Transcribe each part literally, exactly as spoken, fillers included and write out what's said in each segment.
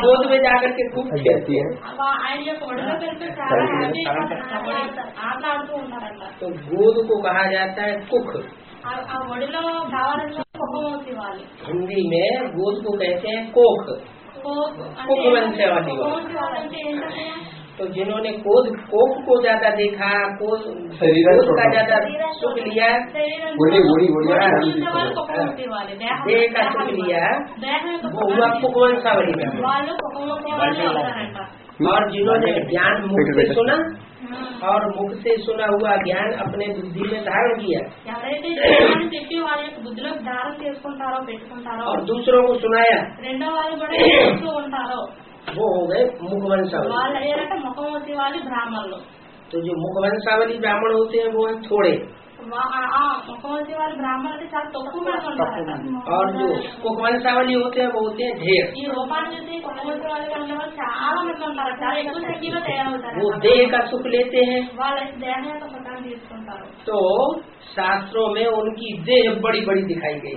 गोद में जाकर के खूब खेलती है। तो गोद को कहा जाता है कुख। हिंदी में गोद को कहते हैं कोख। कुख वंश वाली। तो जिन्होंने कोद कोख को ज्यादा देखा, कोद का ज्यादा सुख लिया, देह का सुख लिया, वो हुआ कुख वंशावली में। और जिन्होंने ज्ञान मुख से सुना और मुख से सुना हुआ ज्ञान अपने बुद्धि में धारण किया और दूसरों को सुनाया, वो हो गए मुखवंशावली। मुखवंशावली ब्राह्मण लोग। तो जो मुखवंशावली ब्राह्मण होते हैं वो है थोड़े, मुखवंशावली ब्राह्मण और जो मुखवंशावली होते हैं वो होते हैं ढेर। वो देह का सुख लेते हैं। तो शास्त्रों में उनकी देह बड़ी बड़ी दिखाई गई।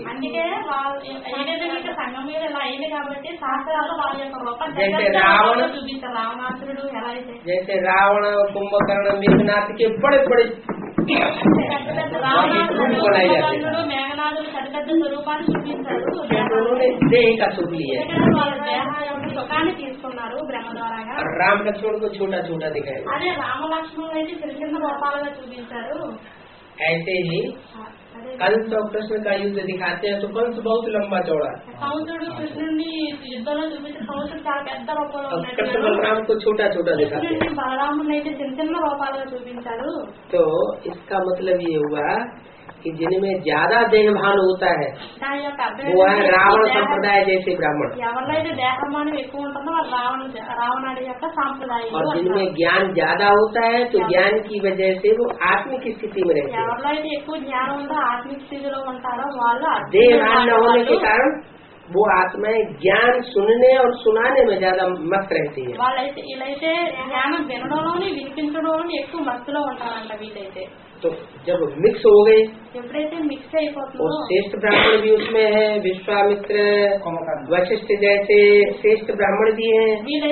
जैसे रावण जैसे रावण कुंभकर्ण मेघनाथ के बड़े बड़े बनाए जाते हैं। उन्होंने देह का सुख लिया और राम लक्ष्मण को छोटा छोटा दिखाया। ऐसे ही कंस और कृष्ण का युद्ध दिखाते हैं तो कंस बहुत लंबा चौड़ा, कृष्ण बलराम को छोटा छोटा दिखाते हैं। तो इसका मतलब ये हुआ कि जिनमें ज्यादा देहभान होता है वो है रावण संप्रदाय जैसे ब्राह्मण, और जिनमें ज्ञान ज्यादा होता है तो ज्ञान की वजह से वो आत्मिक स्थिति में रहते हैं। देहभान न होने के कारण वो आत्माएं ज्ञान सुनने और सुनाने में ज्यादा मस्त रहती है। तो जब मिक्स हो गए और श्रेष्ठ ब्राह्मण भी उसमें है, विश्वामित्र वशिष्ठ जैसे श्रेष्ठ ब्राह्मण भी हैं।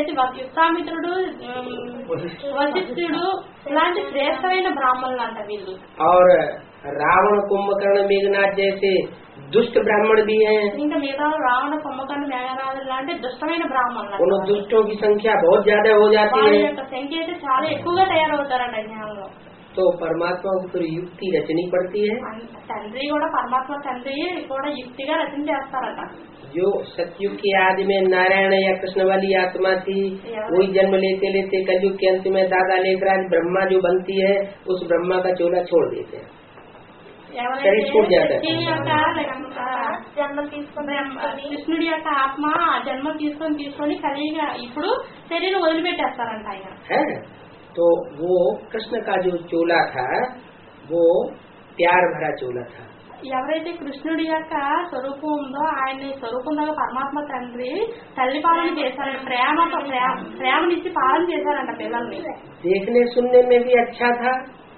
और रावण कुंभकर्ण मेघनाथ जैसे दुष्ट ब्राह्मण भी हैं। रावण कुंभकर्ण मेघनाथ दुष्टమైన ब्राह्मण उन दुष्टों की संख्या बहुत ज्यादा हो जाती है। संख्या చాలా ఎక్కువగా తయారవుతారంట జ్ఞానంలో। तो परमात्मा को फिर युक्ति रचनी पड़ती है। తండ్రి కూడా పరమాత్మ తండ్రి కూడా యుక్తిగా రచన చేస్తారట। जो सतयुग के आदि में नारायण या कृष्ण वाली आत्मा थी वही जन्म लेते लेते कलयुग के अंत में दादा लेकर ब्रह्मा जो बनती है उस ब्रह्मा का चोला छोड़ देते हैं, शरीर छूट जाता है। జన్మ తీసుకుని కృష్ణుడి యొక్క ఆత్మ జన్మ తీసుకొని తీసుకొని కలిగా ఇప్పుడు శరీరం వదిలిపెట్టేస్తారంట ఆయన। तो वो कृष्ण का जो चोला था वो प्यार भरा चोला था। ఎవరైతే కృష్ణుడి యొక్క స్వరూపం ఉందో ఆయన స్వరూపంలో పరమాత్మ తండ్రి తల్లి పాలన చేశారంట, ప్రేమతో ప్రేమనిచ్చి పాలన చేశారంట పిల్లల్ని। देखने सुनने में भी अच्छा था,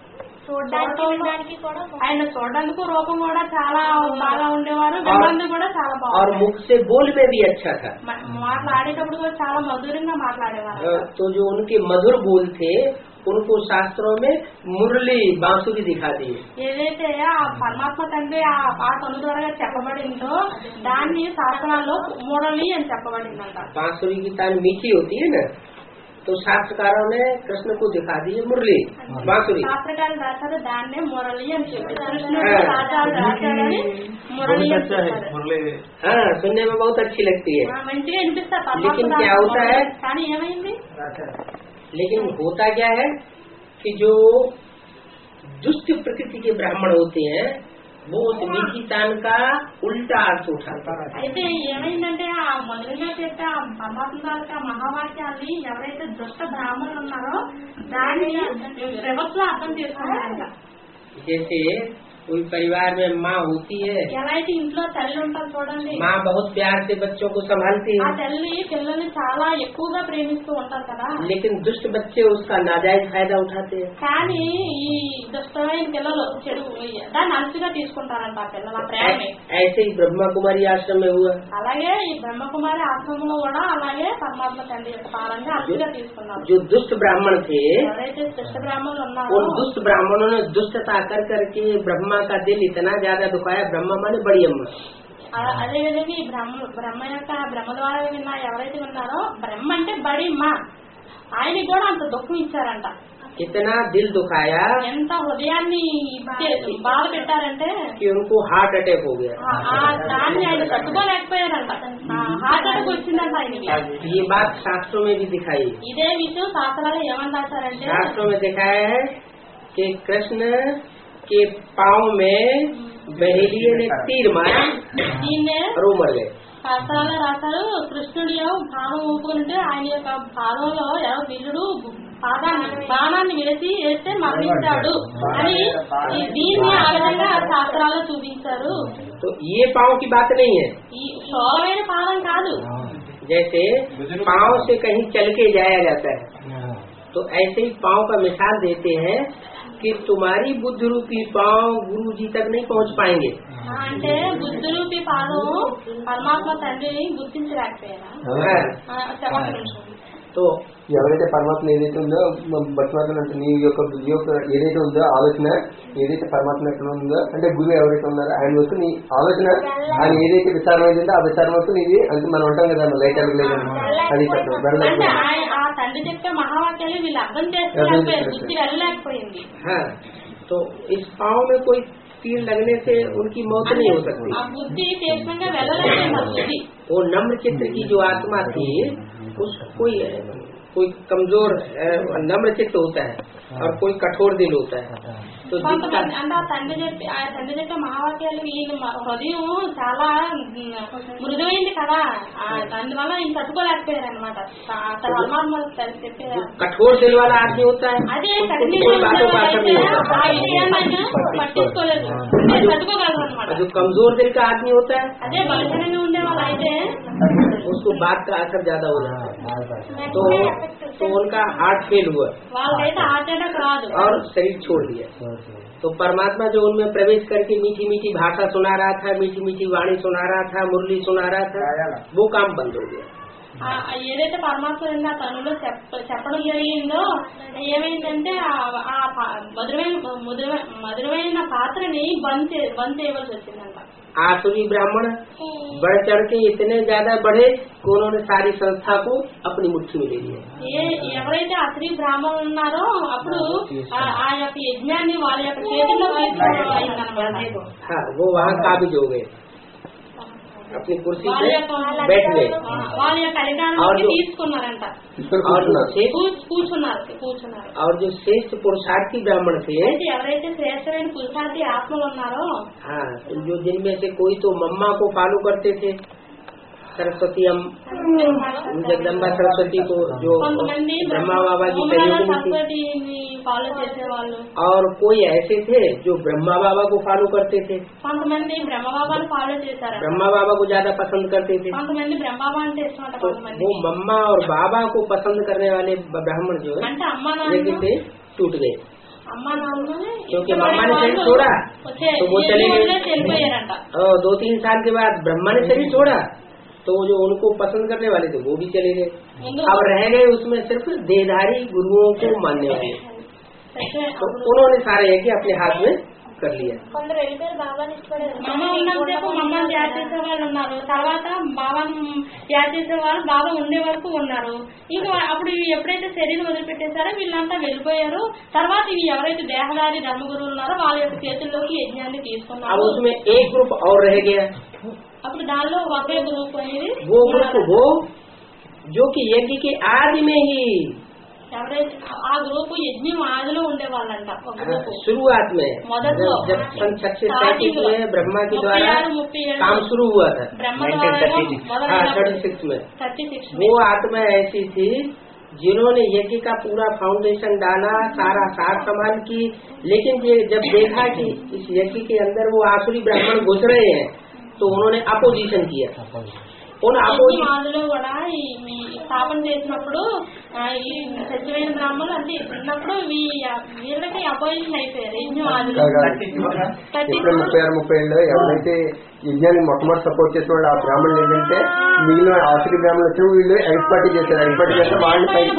ఆయన చూడడానికి రూపం కూడా చాలా బాగా ఉండేవారు, వినడానికి కూడా చాలా బాగా, और मुख से बोल में भी अच्छा था, మాట్లాడేటప్పుడు కూడా చాలా మధురంగా మాట్లాడేవారు। तो जो उनके मधुर बोल थे उनको शास्त्रों में मुरली बांसुरी दिखाती है। ఏదైతే ఆ పరమాత్మ తండ్రి ఆ పాట అనుద్వారా చెప్పబడిందో దాన్ని శాస్త్రాల్లో మురళి అని చెప్పబడిందంట। बांसुरी की तान मीठी होती है ना, तो शास्त्रकारों ने कृष्ण को दिखा दी है मुरली बांसुरी। शास्त्रकार राजा दान्ने मुरली అని చెప్పారు, కృష్ణుడు రాజా రాజాని मुरली अच्छा है मुरली। हाँ, सुनने में बहुत अच्छी लगती है, మంచిగా అనిపిస్తుంది। लेकिन क्या होता है, కానీ ఏమైంది, लेकिन होता क्या है कि जो दुष्ट प्रकृति के ब्राह्मण होते हैं वो उस मीठी तान का उल्टा अर्थ उठाता है। అయితే ఏమైందంటే ఆ మొదలుగా చెప్పే ఆ పరమాత్మ యొక్క మహావాక్యాన్ని ఎవరైతే దుష్ట బ్రాహ్మణులు ఉన్నారో దాన్ని రివర్స్ లో అర్థం చేసుకున్నారంట। जैसे कोई परिवार में माँ होती है, ఎలా అయితే ఇంట్లో తల్లి ఉంటారు చూడండి, माँ बहुत प्यार से बच्चों को संभालती ఆ है, తల్లి పిల్లల్ని చాలా ఎక్కువగా ప్రేమిస్తూ ఉంటారు కదా. लेकिन दुष्ट बच्चे उसका नाजायज फायदा उठाते हैं। కానీ ఈ దుష్టమైన పిల్లలు చెడు దాన్ని అలసిగా తీసుకుంటారంట ఆ పిల్లల ప్రేమని. ऐसे ही ब्रह्मा कुमारी आश्रम में हुआ। అలాగే ఈ బ్రహ్మకుమారి ఆశ్రమంలో కూడా అలాగే పరమాత్మ తండ్రి యొక్క పాలన అలసిగా తీసుకున్నారు. जो दुष्ट ब्राह्मण थे, ఎవరైతే దుష్ట బ్రాహ్మణులు ఉన్నారో उन दुष्ट ब्राह्मणों ने दुष्टता कर करके ब्रह्मा का दिल इतना ज्यादा दुखाया। ब्रह्मा माने बड़ी अम्मा, అలా అదే విధంగా ఈ బ్రహ్మ బ్రహ్మ యొక్క బ్రహ్మ ద్వారా విన్నా ఎవరైతే విన్నారో బ్రహ్మ అంటే బడి మా ఆయనకి కూడా అంత దుఃఖం ఇచ్చారంట. इतना दिल दुखाया ఎంత హృదయాన్ని ఇచ్చే బాధ పెట్టారంటే कि उनको हार्ट अटैक हो गया। ఆ- ఆ దాన్ని ఆయన తట్టుకోలేకపోయారంట. హార్ట్ అటాక్ వచ్చిందంట ఆయనకి. ये बात शास्त्रों में भी दिखाई। ఇదే విషయం శాస్త్రాలు ఏమని రాశారంటే शास्त्रों में दिखाया है कि कृष्ण के पाँव में बहेलिये ने तीर मारा దీన్నే और वो मर गए। శాస్త్రాలు రాశారు. కృష్ణుడి బాణం ఊపుకుంటే ఆయన యొక్క పాదంలో ఎవరో వీరుడు పాదాన్ని బాణాన్ని వేసి వేస్తే మరణించాడు అని ఈ దీన్ని ఆ విధంగా శాస్త్రాల్లో చూపించారు. तो ये पाँव की बात नहीं है। ఈ శోభమైన పాదం కాదు. जैसे पाँव से कहीं चल के जाया जाता है, तो ऐसे ही पाँव का मिसाल देते हैं कि तुम्हारी बुद्ध रूपी पाँव गुरु जी तक नहीं पहुंच पाएंगे। అంటే బుద్ధురూపి పాదం పరమాత్మ తండ్రిని గుర్తించలేకపోయారా? ఆ, ఒక నిమిషం. तो ఎవరైతే పరమాత్మ ఏదైతే ఉందో పరమాత్మ అంటే నీ యొక్క నీ యొక్క ఏదైతే ఉందో ఆలోచన ఏదైతే పరమాత్మ ఎక్కడ ఉందో అంటే గురువు ఎవరైతే ఉన్నారో ఆయన వస్తూ నీ ఆలోచన ఆయన ఏదైతే విచారమైంది ఉందో ఆ విచారం వస్తూ నీది అంటే మనం ఉంటాం కదా లైట్ అవ్వలేదు అది చెప్పడం అంటే ఆయన- ఆ తండ్రి చెప్పే మహావాక్యాలు వీళ్ళు అర్థం చేసుకోలేకపోయారు, బుద్ధి వెళ్ళలేకపోయింది. हाँ, तो इस पाँव में कोई तीर लगने से उनकी मौत नहीं हो सकती। ఆ బుద్ధి తీక్షణంగా వెళ్ళలేకపోయింది. ఆ బుద్ధి वो नम्र चित्त की जो आत्मा थी, उस कोई कोई कमजोर अ, नम्र चित्त होता है और कोई कठोर दिल होता है। तो जिसका కొంతమంది అంటే ఆ తండ్రి చెప్పి ఆ తండ్రి చెప్పే మహావాక్యాలు ఈయన మ- హృదయం చాలా మృదువైంది కదా, ఆ అందువల్ల ఈయన తట్టుకోలేకపోయారు అనమాట. పరమాత్మ చెప్పే कठोर दिल वाला आदमी होता है, అదే उसको కఠిన कोई बातों का असर नहीं होता। ఆ విషయాన్ని ఆయన పట్టించుకోలేదు, అంటే తట్టుకోగలరు అనమాట. जो कमजोर दिल का आदमी होता है, అదే బలహీనంగా ఉండే వాళ్ళు అయితే उसको बात का असर ज्यादा हो जाता है। तो तो उनका हार्ट फेल हुआ వాళ్ళకైతే హార్ట్ అటాక్ రాదు. और शरीर छोड़ दिया। तो परमात्मा जो उनमें प्रवेश करके मीठी मीठी भाषा सुना रहा था, मीठी मीठी वाणी सुना रहा था, मुरली सुना रहा था, वो काम बंद हो गया। ఆ ఏదైతే పరమాత్మ నిన్న తనులో చెప్ప- చెప్పడం జరిగిందో ఏమైందంటే ఆ- ఆ పా- మధురమైన మధురమైన మధురమైన పాత్రని బంద్ చే- బంద్ చేయవలసి వచ్చిందంట. आसुरी ब्राह्मण बढ़ चढ़ के इतने ज्यादा बढ़े कि उन्होंने सारी संस्था को अपनी मुट्ठी में ले लिया। ఏ ఎవరైతే అసలు బ్రాహ్మణులు ఉన్నారో అప్పుడు ఆ- ఆ యొక్క యజ్ఞాన్ని వాళ్ళ యొక్క చేతుల్లో అయిందనమాట. हाँ, वो वहाँ काबिज हो गए, अपनी कुर्सी వాళ్ళ पे యొక్క बैठ गए। వాళ్ళ యొక్క అధికారాన్ని తీసుకున్నారంట. और जो श्रेष्ठ కూ- కూర్చున్నారు కూర్చున్నారు और जो श्रेष्ठ पुरुषार्थी ब्राह्मण थे, అయితే ఎవరైతే శ్రేష్టమైన పురుషార్థి ఆత్మలు ఉన్నారో हाँ, तो जो जिनमें से कोई तो मम्मा को फॉलो करते थे, सरस्वती हम जगदम्बा सरस्वती को जो కొంతమంది ब्रह्मा बाबा की బ్రహ్మ सहयोगी थी, సరస్వతిని ఫాలో చేసేవాళ్ళు, और कोई ऐसे थे जो ब्रह्मा बाबा को फॉलो करते थे, కొంతమంది బ్రహ్మబాబాను ఫాలో చేశారు, ब्रह्मा बाबा को ज्यादा पसंद करते थे। కొంతమంది బ్రహ్మబాబా అంటే ఇష్టం అంట. तो కొంతమంది वो मम्मा और बाबा को पसंद करने वाले ब्राह्मण जो है అంటే అమ్మా लेकिन నాన్న से टूट गए, అమ్మా నాన్నని क्योंकि मम्मा ने शरीर छोड़ा तो वो चले गए। వెళ్ళిపోయారంట. और दो तीन साल के बाद ब्रह्मा ने शरीर छोड़ा तो वो जो उनको पसंद करने वाले थे वो भी चले गए। ముందు अब रह गए उसमें सिर्फ देहधारी गुरुओं को मानने वाले। అయితే तो उन्होंने सारे यज्ञ अपने हाथ में कर लिया। కొందరు వెళ్ళిపోయారు బాబాని ఇష్టపడారు. మమ్మ ఉన్నంతసేపు మమ్మల్ని త్యాగ చేసే వాళ్ళు ఉన్నారు, తర్వాత బాబాను త్యాగ చేసే వాళ్ళు బాబా ఉండే వరకు ఉన్నారు. ఇంకా అప్పుడు ఇవి ఎప్పుడైతే శరీరం వదిలిపెట్టేశారో వీళ్ళంతా వెళ్ళిపోయారు. తర్వాత ఇవి ఎవరైతే దేహదారి ధర్మగురువులు ఉన్నారో వాళ్ళ యొక్క చేతుల్లోకి యజ్ఞాన్ని अब తీసుకున్నారు. उसमें एक ग्रुप और रह गया, అప్పుడు దానిలో ఒకే గ్రూప్ అనేది वो ग्रुप वो जो कि यज्ञ के आदि में ही ఎవరైతే ఆ గ్రూప్ యజ్ఞం ఆదిలో ఉండే వాళ్ళంట. ఒక గ్రూప్ शुरुआत में మొదట్లో जब जब सन छत्तीस सैंतीस में ब्रह्मा के ముప్పై द्वारा ఆరు ముప్పై ఏడు काम शुरू हुआ था, బ్రహ్మ हाँ ద్వారా थर्टी सिक्स में, థర్టీ సిక్స్ वो आत्मा ऐसी थी जिन्होंने यज्ञ का पूरा फाउंडेशन डाला, सारा सार संभाल की, लेकिन ये जब देखा कि इस यज्ञ के अंदर वो आसुरी ब्राह्मण घुस रहे हैं तो उन्होंने अपोजिशन किया। उन అపోజిషన్ కూడా ఈ స్థాపన చేసినప్పుడు ఈ సత్యమైన బ్రాహ్మణులు అంటే ఉన్నప్పుడు వీళ్ళకి అపోజిషన్ అయిపోయారు యజ్ఞవాదులు. ముప్పై ఆరు ముప్పై ఏళ్ళు ఎవరైతే యజ్ఞాన్ని మొట్టమొదటి సపోర్ట్ చేసిన వాళ్ళు ఆ బ్రాహ్మణులు ఏంటంటే మిగిలిన ఆసురి బ్రాహ్మణులు వచ్చి వీళ్ళు ఎక్స్పర్టీ చేశారు. ఎక్స్పర్టీ చేస్తే వాళ్ళని పైకి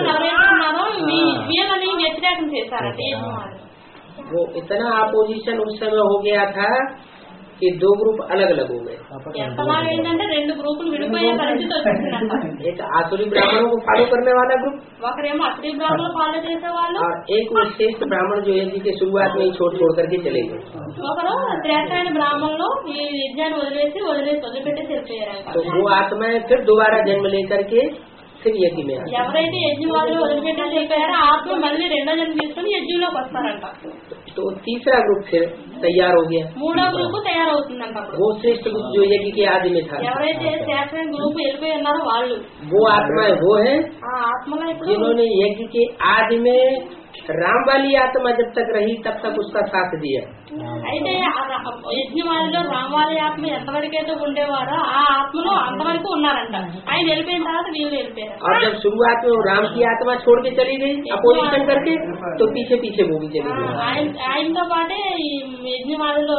వీళ్ళని వ్యతిరేకం చేశారంటే యజ్ఞవాదులు. वो इतना अपोजिशन उस समय हो गया था कि दो ग्रुप अलग अलग हो गए। ఎంతలాగైందంటే రెండు గ్రూపులు విడిపోయే పరిస్థితి వచ్చిందంట. एक आसुरी ब्राह्मणों को फॉलो करने वाला ग्रुप, ఒకరేమో అసలు బ్రాహ్మణులు ఫాలో చేసేవాళ్ళు, और एक वो श्रेष्ठ ब्राह्मण जो यज्ञ की शुरुआत में ही छोड़ छोड़ करके चले गए। ఒకరు శ్రేష్టమైన బ్రాహ్మణులు ఈ యజ్ఞాన్ని వదిలేసి వదిలేసి వదిలిపెట్టేసి వెళ్ళిపోయారు. तो वो आत्माएं फिर दोबारा जन्म लेकर के फिर यज्ञ में आए। ఎవరైతే యజ్ఞవాదులు వదిలిపెట్టేసి వెళ్ళిపోయారో ఆత్మ మళ్ళీ రెండో జన్మ తీసుకుని యజ్ఞంలోకి వస్తారంట. तो तीसरा ग्रुप फिर तैयार हो गया। మూడో గ్రూప్ తయారవుతుందంట. वो श्रेष्ठ ग्रुप जो यज्ञ के आदि में था, ఎవరైతే శ్రేష్టమైన గ్రూప్ వెళ్ళిపోయి ఉన్నారో వాళ్ళు, वो आत्माएं वो है ఆ ఆత్మలో ఇప్పుడు जिन्होंने यज्ञ के आदि में राम वाली आत्मा जब तक रही तब तक उसका साथ दिया। అయితే యజ్ఞవాదిలో రామవాలి ఆత్మ ఎంతవరకైతే ఉండేవారో ఆ ఆత్మలో అంతవరకు ఉన్నారంట. ఆయన వెళ్ళిపోయిన తర్వాత వీళ్ళు వెళ్ళిపోయారు. और जब शुरुआत में राम की आत्मा छोड़ के चली गई अपोजिशन करके, तो पीछे पीछे वो भी चली गई। ఆయనతో పాటే ఈ యజ్ఞవాదిలో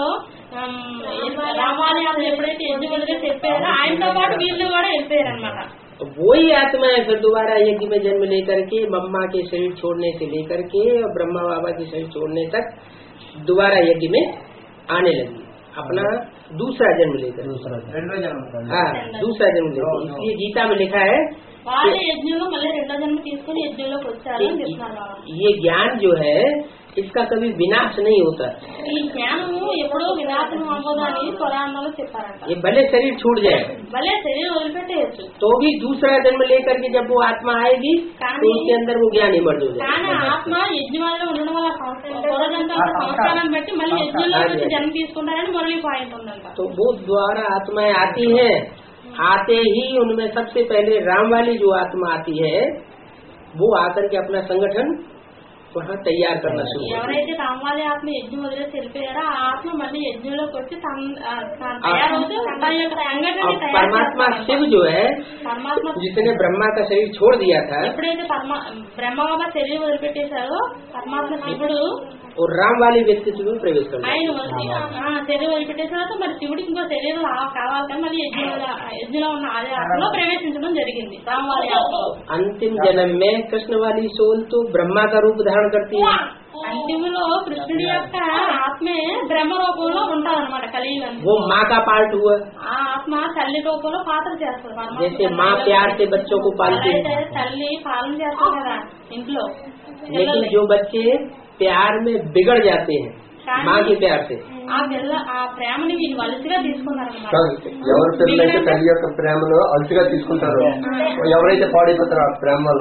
రామాలి ఆత్మ ఎప్పుడైతే యజ్ఞవాదిగా చెప్పారో ఆయనతో పాటు వీళ్ళు కూడా వెళ్ళిపోయారు అనమాట. वही आत्मा है फिर दोबारा यज्ञ में जन्म लेकर के मम्मा के शरीर छोड़ने से लेकर के और ब्रह्मा बाबा के शरीर छोड़ने तक दोबारा यज्ञ में आने लगी, अपना दूसरा जन्म लेकर। हाँ, दूसरा जन्म लेकर। इसलिए गीता में लिखा है వాళ్ళే యజ్ఞంలో మళ్ళీ రెండో జన్మ తీసుకుని యజ్ఞంలోకి వచ్చారు అని చెప్తున్నారు. ये ज्ञान जो है इसका कभी विनाश नहीं होता। ఈ జ్ఞానము ఎప్పుడో వినాశనం అవ్వదని పురాణాలు చెప్పారంట. ये भले शरीर छूट जाए, భలే శరీరం వదిలిపెట్టేయచ్చు, तो भी दूसरा जन्म लेकर के जब वो आत्मा आएगी तो उसके अंदर वो ज्ञान इमर्ज हो जाएगा। కానీ ఆత్మ యజ్ఞంలో ఉండడం వల్ల పూర్వజన్మ సంస్కారాన్ని బట్టి మళ్ళీ యజ్ఞంలో వచ్చి జన్మ తీసుకుంటారని మురళి పాయింట్ ఉందంట. तो वो द्वारा आत्माएं आती है, आते ही उनमें सबसे पहले राम वाली जो आत्मा आती है वो आकर के अपना संगठन वहाँ तैयार करना शुरू। ఎవరైతే రామవాలి ఆత్మ యజ్ఞం వదిలేసి వెళ్ళిపోయారో ఆ ఆత్మ మళ్ళీ యజ్ఞంలోకి వచ్చి తయారవుతూ తన యొక్క సంఘటన परमात्मा शिव जो है, పరమాత్మ जिसने ब्रह्मा का शरीर छोड़ दिया था, ఎప్పుడైతే పరమా బ్రహ్మ బాబా శరీరం వదిలిపెట్టేశారో పరమాత్మ శివుడు और राम वाली व्यक्तित्व में प्रवेश करना। ఆయన శరీరం వదిలిపెట్టేసిన తర్వాత మరి శివుడికి ఇంకో శరీరం కావాలి కానీ మళ్ళీ యజ్ఞంలో యజ్ఞంలో ఉన్న ఆది ఆత్మలో ప్రవేశించడం జరిగింది రామవాలి ఆత్మ. अंतिम जन्म में कृष्ण वाली सोल तो ब्रह्मा का रूप धारण करती है। అంతిమలో కృష్ణుడి యొక్క ఆత్మే బ్రహ్మ రూపంలో ఉంటారన్నమాట కలియుగంలో. वो माँ का पार्ट हुआ, ఆ ఆత్మ తల్లి రూపంలో పాత్ర చేస్తారు. जैसे माँ प्यार से बच्चों को पालती है, తల్లి పాలన చేస్తారు కదా ఇంట్లో. लेकिन जो बच्चे प्यार में बिगड़ जाते हैं माँ के प्यार से, ఆ పిల్ల ఆ ప్రేమని వీళ్ళు వలసిగా తీసుకున్నారన్నమాట. ఎవరి పిల్లలైతే తల్లి యొక్క ప్రేమలో అలసిగా తీసుకుంటారో, ఎవరైతే పాడైపోతారో ఆ ప్రేమ వల్ల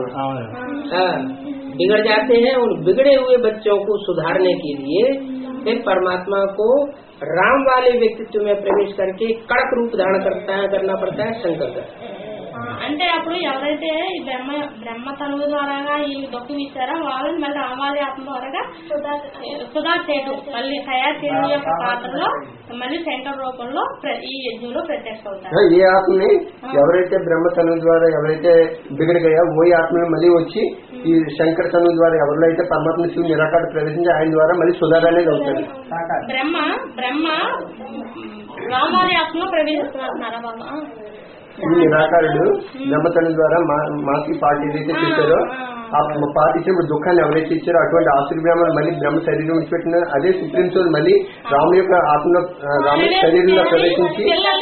बिगड़ जाते हैं। उन बिगड़े हुए बच्चों को सुधारने के लिए फिर परमात्मा को राम वाले व्यक्तित्व में प्रवेश करके कड़क रूप धारण करता है करना पड़ता है शंकर का। అంటే అప్పుడు ఎవరైతే ఈ బ్రహ్మ బ్రహ్మ తనువు ద్వారాగా ఈ దొక్కు ఇచ్చారో వాళ్ళని మళ్ళీ రామాలి ఆత్మ ద్వారాగా సుధా చేయడం మళ్ళీ తయారు చేయడం యొక్క పాత్రలో మళ్ళీ శంకర రూపంలో ఈ యజ్ఞంలో ప్రత్యక్ష అవుతారు. ఏ ఆత్మని ఎవరైతే బ్రహ్మ తనువు ద్వారా ఎవరైతే బిగడగయా ఓ ఆత్మని మళ్ళీ వచ్చి ఈ శంకర తనువు ద్వారా ఎవరిలో అయితే పరమాత్మ శివుని నిరాకార ప్రవేశించి ఆయన ద్వారా మళ్ళీ సుధారనేది అవుతాడు. బ్రహ్మ బ్రహ్మ రామాలి ఆత్మలో ప్రవేశిస్తున్నారా బాబా? ఈ నిరాకారుడు బ్రహ్మతను ద్వారా మాకి పార్టీ ఏదైతే చేశారో ఆ పార్టీ ఇచ్చినప్పుడు దుఃఖాన్ని ఎవరైతే ఇచ్చారో అటువంటి ఆసురి బ్రాహ్మణులు మళ్ళీ బ్రహ్మ శరీరం విడిచిపెట్టిన అదే సుప్రీం సోల్ మళ్ళీ రాముని యొక్క ఆత్మలో రాముని శరీరంలో ప్రవేశించి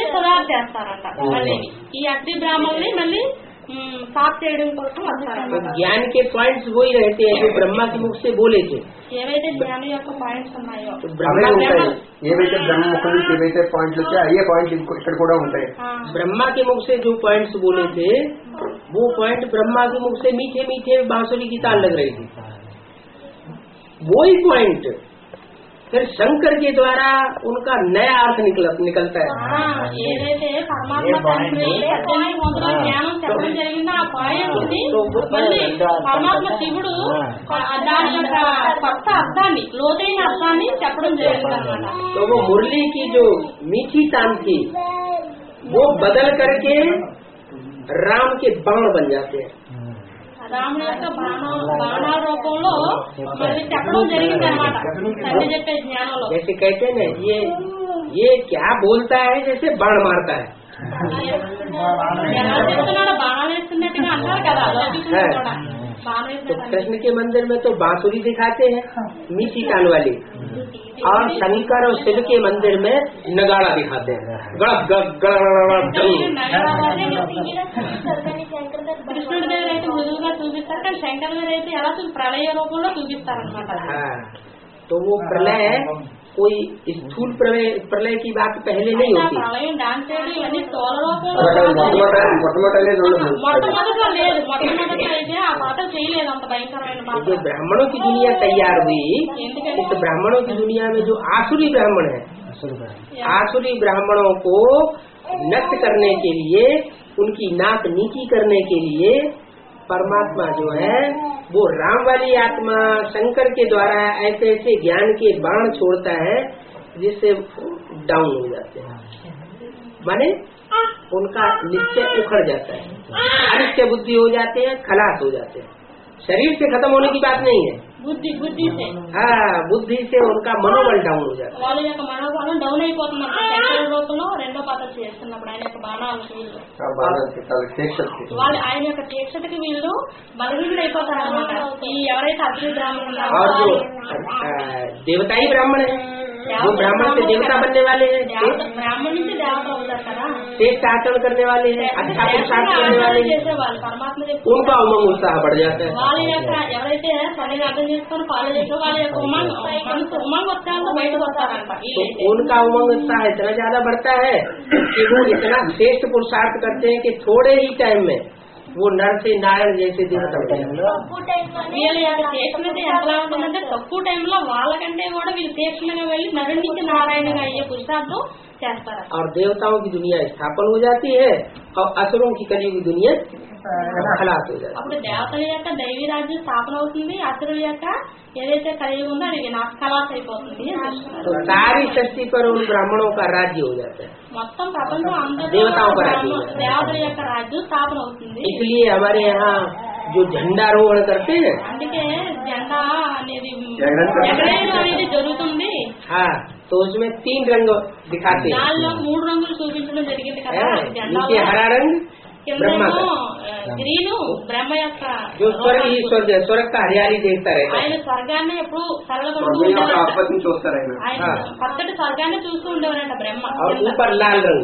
ఈ అగ్ని బ్రాహ్మణుల్ని మళ్ళీ साफ చేయడం కోసం వస్తారు. ज्ञान के पॉइंट्स वही रहते हैं जो ब्रह्मा के मुख से बोले थे. ఏవైతే జ్ఞాన యొక్క పాయింట్స్ ఉన్నాయో బ్రహ్మ ఉంటాయి. ఏవైతే బ్రహ్మ ముఖం నుంచి ఏవైతే పాయింట్లు వచ్చాయో అయ్యే పాయింట్లు ఇక్కడ కూడా ఉంటాయి. ब्रह्मा के मुख से जो पॉइंट्स बोले थे वो पॉइंट ब्रह्मा के मुख से मीठे मीठे बांसुरी की ताल लग रही थी. वही पॉइंट फिर शंकर के द्वारा उनका नया अर्थ निकल निकलता है। ఏదైతే పరమాత్మ తండ్రి పద్దెనిమిది వందల జ్ఞానం చెప్పడం జరిగిందో ఆ పాయింట్ మళ్ళీ పరమాత్మ శివుడు దాని యొక్క కొత్త అర్థాన్ని లోతైన అర్థాన్ని చెప్పడం జరిగింది అన్నమాట। तो वो मुरली की जो मीठी तान थी वो बदल करके राम के बाण बन जाते हैं। రాముడి యొక్క బాణ బాణాల రూపంలో మరి చెప్పడం జరిగింది అన్నమాట తండ్రి చెప్పే జ్ఞానంలో। जैसे कहते हैं ना ये ये क्या बोलता है जैसे बाण मारता है। ఎలా చెప్తున్నాడో బాణాలు వేస్తున్నట్టుగా అంటారు కదా లౌకికులు కూడా బాణం तो कृष्ण के मंदिर में तो बांसुरी दिखाते हैं मीठी तान वाली, और शंकर और शिव के मंदिर में नगाड़ा दिखाते हैं। गड़ गड़ गड़ కృష్ణుడి దగ్గర అయితే మృదువుగా చూపిస్తారు కానీ శంకర్ దగ్గర అయితే ఎలా ప్రళయ రూపంలో చూపిస్తారనమాట। तो वो प्रलय कोई स्थूल प्रलय प्रलय की बात पहले नहीं होती। ప్రళయం డాన్స్ చేయడం ఇవన్నీ స్థూల రూపంలో మొట్టమొదటిలో లేదు, మొట్టమొదటిలో అయితే ఆ పాట చేయలేదు అంత భయంకరమైన పాట। जो ब्राह्मणों की दुनिया तैयार हुई, इस ब्राह्मणों की दुनिया में जो आसुरी ब्राह्मण है, आसुरी ब्राह्मणों को नष्ट करने के लिए, उनकी नाक नीची करने के लिए परमात्मा जो है वो राम वाली आत्मा शंकर के द्वारा ऐसे ऐसे ज्ञान के बाण छोड़ता है जिससे डाउन हो जाते हैं, माने उनका निश्चय उखड़ जाता है, अनिश्चय बुद्धि हो जाते हैं, खलास हो जाते हैं। शरीर से खत्म होने की बात नहीं है, బుద్ధి బుద్ధి हाँ बुद्धि से उनका मनोबल डाउन हो जाता है। వాళ్ళ యొక్క మనోబలం డౌన్ అయిపోతున్నారు శంకర రూపంలో రెండో పాత్ర చేస్తున్నప్పుడు ఆయన యొక్క బాణాలు వీళ్ళు వాళ్ళు ఆయన యొక్క తీక్షతకి వీళ్ళు బలహీనులు అయిపోతారు అనమాట। ఈ ఎవరైతే అర్జున బ్రాహ్మణులు और जो देवताई ब्राह्मण है वो ब्राह्मण से देवता बनने वाले हैं, బ్రాహ్మణ నుంచి దేవత అవుతారు కదా, श्रेष्ठ आचरण करने वाले हैं, अच्छा पुरुषार्थ करने वाले हैं, చేసేవాళ్ళు పరమాత్మ చెప్పి उनका उमंग उत्साह बढ़ जाता है। వాళ్ళ యొక్క ఎవరైతే సరిగా అర్థం చేసుకొని ఫాలో చేసో వాళ్ళ యొక్క ఉమంగ మనసు ఉమంగ ఉత్సాహంతో బయటకు వస్తారంట। तो उनका उमंग उत्साह इतना ज्यादा बढ़ता है कि वो इतना श्रेष्ठ पुरुषार्थ करते हैं कि थोड़े ही टाइम में वो नर से नारायण जैसे देवता बन जाते हैं। వీళ్ళ యొక్క తీక్షణత ఎంతలా ఉంటుందంటే తక్కువ టైంలో వాళ్ళకంటే కూడా వీళ్ళు తీక్షణంగా వెళ్ళి నరుడి నుంచి నారాయణగా అయ్యే పురుషార్థం చేస్తారు। और देवताओं की दुनिया स्थापन हो जाती है और असुरों की कलयुग दुनिया खलास हो जाती है। అప్పుడు దేవతల యొక్క దైవీ రాజ్యం స్థాపన అవుతుంది, అసురుల యొక్క ఏదైతే కలిగి ఉందో అది వినాశ ఖలాస్ అయిపోతుంది। तो सारी सृष्टि पर उन ब्राह्मणों का राज्य हो जाता है, మొత్తం ప్రపంచం అంతా దేవతాओं का राज्य हो जाता है। దేవతల యొక్క రాజ్యం స్థాపన అవుతుంది। इसलिए हमारे यहाँ जो झंडारोहण करते हैं, అందుకే జెండా అనేది ఎగరేయడం అనేది జరుగుతుంది। हाँ तो उसमें तीन रंग दिखाते हैं, దానిలో మూడు రంగులు చూపించడం జరిగింది కదా జెండాలో। नीचे हरा रंग ब्रह्मा కిందేమో का, గ్రీను బ్రహ్మ యొక్క जो स्वर्ग ही स्वर्ग है, स्वर्ग का हरियाली देखता रहता है, ఆయన స్వర్గాన్ని ఎప్పుడు సరళపడుతూ ఉండేవారు, ఆయన పచ్చటి స్వర్గాన్ని చూస్తూ ఉండేవారంట బ్రహ్మ। और ऊपर लाल रंग,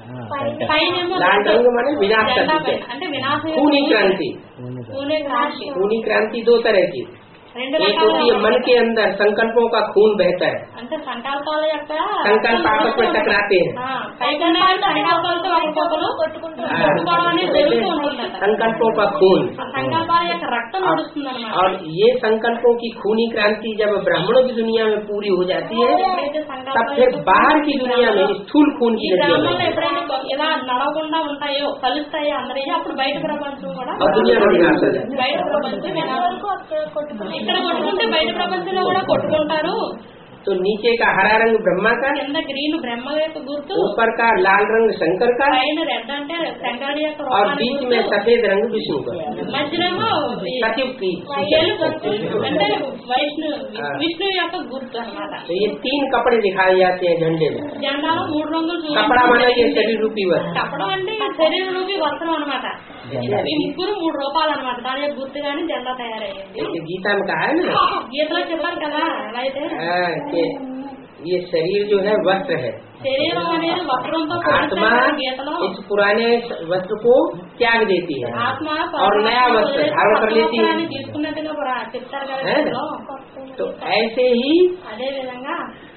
పైనేమో लाल रंग माने विनाश का జెండా सूचक, పైన అంటే వినాశం खूनी क्रांति। పూనే క్రాంతి खूनी क्रांति दो तरह की, రెండు एक होती है मन రకాల के अंदर संकल्पों का खून बहता है, అంటే సంకల్పాల యొక్క संकल्प आपस में टकराते हैं, ఆ, పైకన్నా సంకల్పాలతో ఒక్కొక్కరు కొట్టుకోవడం అనేది జరుగుతూ ఉంటుందట। संकल्पों का खून। ఆ సంకల్పాల యొక్క రక్తం నడుస్తుంది అన్నమాట। और ये संकल्पों की खूनी क्रांति जब ब्राह्मणों की दुनिया में पूरी हो जाती है, ఎప్పుడైతే तब సంకల్పాల फिर యొక్క बाहर की दुनिया में स्थूल खून ఈ की नदियां గ్రామంలో बहती हैं। ఎప్పుడైతే ఇలా నడవకుండా ఉంటాయో కలుస్తాయో అందరూ అప్పుడు బయట ప్రపంచం కూడా और दुनिया का विनाश हो जाता है। బయట ప్రపంచం వినాశం। ఇక్కడ కొట్టుకుంటే బయట ప్రపంచంలో కూడా కొట్టుకుంటారు। तो नीचे का हरा रंग ब्रह्मा का, కింద గ్రీన్ బ్రహ్మ యొక్క గుర్తు, ऊपर का लाल रंग शंकर का, పైన రెడ్ అంటే శంకరుడి యొక్క और రూపానికి बीच గుర్తు, में सफेद रंग विष्णु का, మధ్యనేమో सचिव की। ఏలుగు అంటే వైష్ణు విష్ణు యొక్క గుర్తు అన్నమాట। तो ये तीन कपड़े दिखाए जाते हैं झंडे में। జెండాలో మూడు రంగులు कपड़ा माना ये చూపించారు। शरीर रूपी वस्त्र, కప్పడం అంటే శరీర రూపి వస్త్రం అనమాట। ఈ ముగ్గురు మూడు రూపాయలు అనమాట, దాని యొక్క గుర్తుగానే జెండా తయారయ్యింది। जैसे गीता में कहा है ना, గీతలో చెప్పారు కదా ఎలా అయితే हाँ, कि ये शरीर जो है वस्त्र है, శరీరం అనేది వస్త్రంతో आत्मा పోల్చారు గీతలో। इस पुराने वस्त्र को त्याग देती है ఆత్మ और नया वस्त्र धारण कर लेती है। తీసుకున్నట్టుగా కూడా చెప్తారు కదా है గీతలో। तो ऐसे ही అదే విధంగా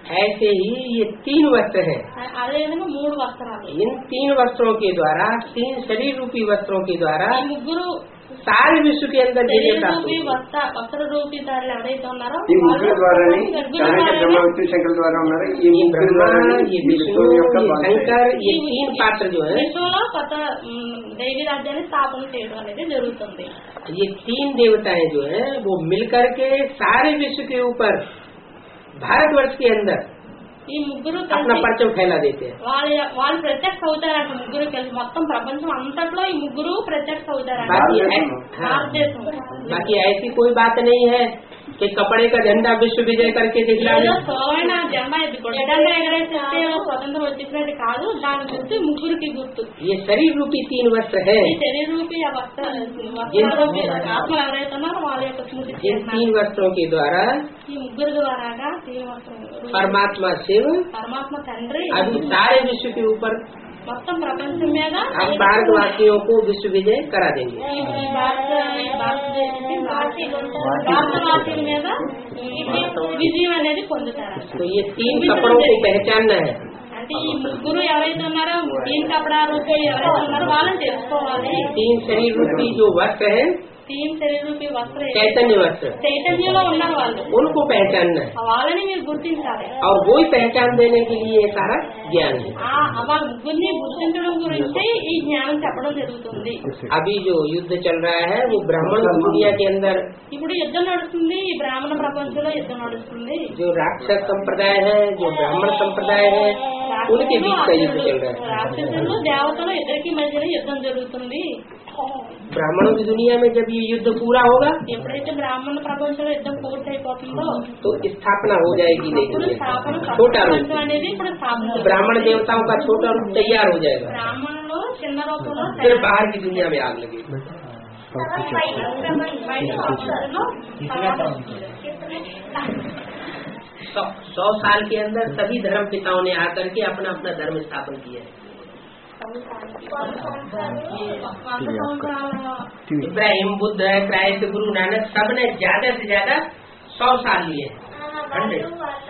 ऐसे ही ये तीन वस्त्र हैं। అదే విధంగా మూడు వస్త్రాలు इन तीन वस्त्रों के द्वारा, तीन शरीर रूपी वस्त्रों के द्वारा ఈ ముగ్గురు सारे विश्व के अंदर विजय శరీర प्राप्त రూపీ होती है। వస్త్ర వస్త్ర రూపీదారులు ఎవరైతే ఉన్నారో ఈ ముగ్గురు ద్వారానే ముగ్గురు చాణక్య ద్వారానే బ్రహ్మ విష్ణు శంకర్ ద్వారా ఉన్నారు. ఈ ये ముగ్గురు ब्रह्मा, ద్వారానే ये ఈ विष्णु, విశ్వం యొక్క ये బాధ్యత. शंकर, ये तीन पात्र जो है, విశ్వంలో కొత్త ఉమ్, దైవీ రాజ్యాన్ని స్థాపన చేయడం అనేది జరుగుతుంది. ये तीन देवताएं जो है वो मिलकर के सारे विश्व के ऊपर भारतवर्ष के अंदर ఈ ముగ్గురు अपना కలిసి परचम फैला देते हैं। వాళ్ళ వాళ్ళు ప్రత్యక్ష అవుతారంట. ముగ్గురు కలిసి మొత్తం ప్రపంచం అంతట్లో ఈ ముగ్గురు ప్రత్యక్ష అవుతారంట. बाकी भारतदेश ऐ- हाँ, భారతదేశం बाकी ऐसी कोई बात नहीं है कि कपड़े का झंडा विश्व विजय करके दिखला ఏదో సోమైన జెండా ఎత్తుకోండి జెండా ఎగరేస్తే స్వతంత్రం వచ్చేసినట్టు కాదు. దాని గుర్తు ముగ్గురికి గుర్తు. ये शरीर रूपी तीन वस्त्र है। ఈ శరీర రూపీ ఆ వస్త్ర వస్త్రరూపీ ఆత్మ ఎవరైతే ఉన్నారో వాళ్ళ యొక్క స్మృతి इन तीन वस्त्रों के द्वारा ఈ ముగ్గురు ద్వారాగా ఈ వస్త్రం परमात्मा शिव పరమాత్మ తండ్రి अभी सारे विश्व के ऊपर మొత్తం ప్రపంచం మీద हम भारतवासियों को विश्व विजय करा देंगे। ఈ భారత భారతదేశాన్ని భారతవాసుల మీద విజయం అనేది పొందుతారు. तो ये तीन कपड़ों को पहचानना है। అంటే ఈ ముగ్గురు ఎవరైతే ఉన్నారో దీని కపడా రూపీ ఎవరైతే ఉన్నారో వాళ్ళని తెలుసుకోవాలి. तीन शरीर रूपी जो वस्त्र है, తీన్ శరీర రూపీ వస్త్ర चैतन्य वस्त्र, చైతన్యంలో ఉన్నారు వాళ్ళు. उनको पहचानना है వాళ్ళని మీరు గుర్తించాలి. और वो ही पहचान देने के लिए ये सारा ज्ञान है। ఆ వాళ్ళ ముగ్గురిని గుర్తించడం గురించి ఈ జ్ఞానం చెప్పడం జరుగుతుంది. अभी जो युद्ध चल रहा है वो ब्राह्मण की दुनिया के अंदर ఇప్పుడు యుద్ధం నడుస్తుంది. ఈ బ్రాహ్మణ ప్రపంచంలో యుద్ధం నడుస్తుంది. जो राक्षस संप्रदाय है, जो ब्राह्मण संप्रदाय है, उनके बीच का युद्ध चल रहा है। రాక్షసులు దేవతలు ఇద్దరికి మధ్యన యుద్ధం జరుగుతుంది. ब्राह्मणों की दुनिया में जब ये युद्ध पूरा होगा ఎప్పుడైతే బ్రాహ్మణ ప్రపంచంలో యుద్ధం పూర్తయిపోతుందో तो स्थापना हो जाएगी। ఇప్పుడు लेकिन స్థాపన छोटा ప్రపంచం रूप, అనేది ఇప్పుడు స్థాపన ब्राह्मण देवताओं का छोटा रूप तैयार हो जाएगा, బ్రాహ్మణులు చిన్న రూపంలో फिर बाहर की दुनिया में आग लगेगी। బయట ప్రపంచంలో सौ, सौ साल के अंदर सभी धर्म पिताओं ने आकर के अपना अपना धर्म स्थापन किया है। इब्राहिम, बुद्ध, क्राइस्ट, गुरु नानक, सबने ज्यादा से ज्यादा सौ साल लिए हैं। हंड्रेड।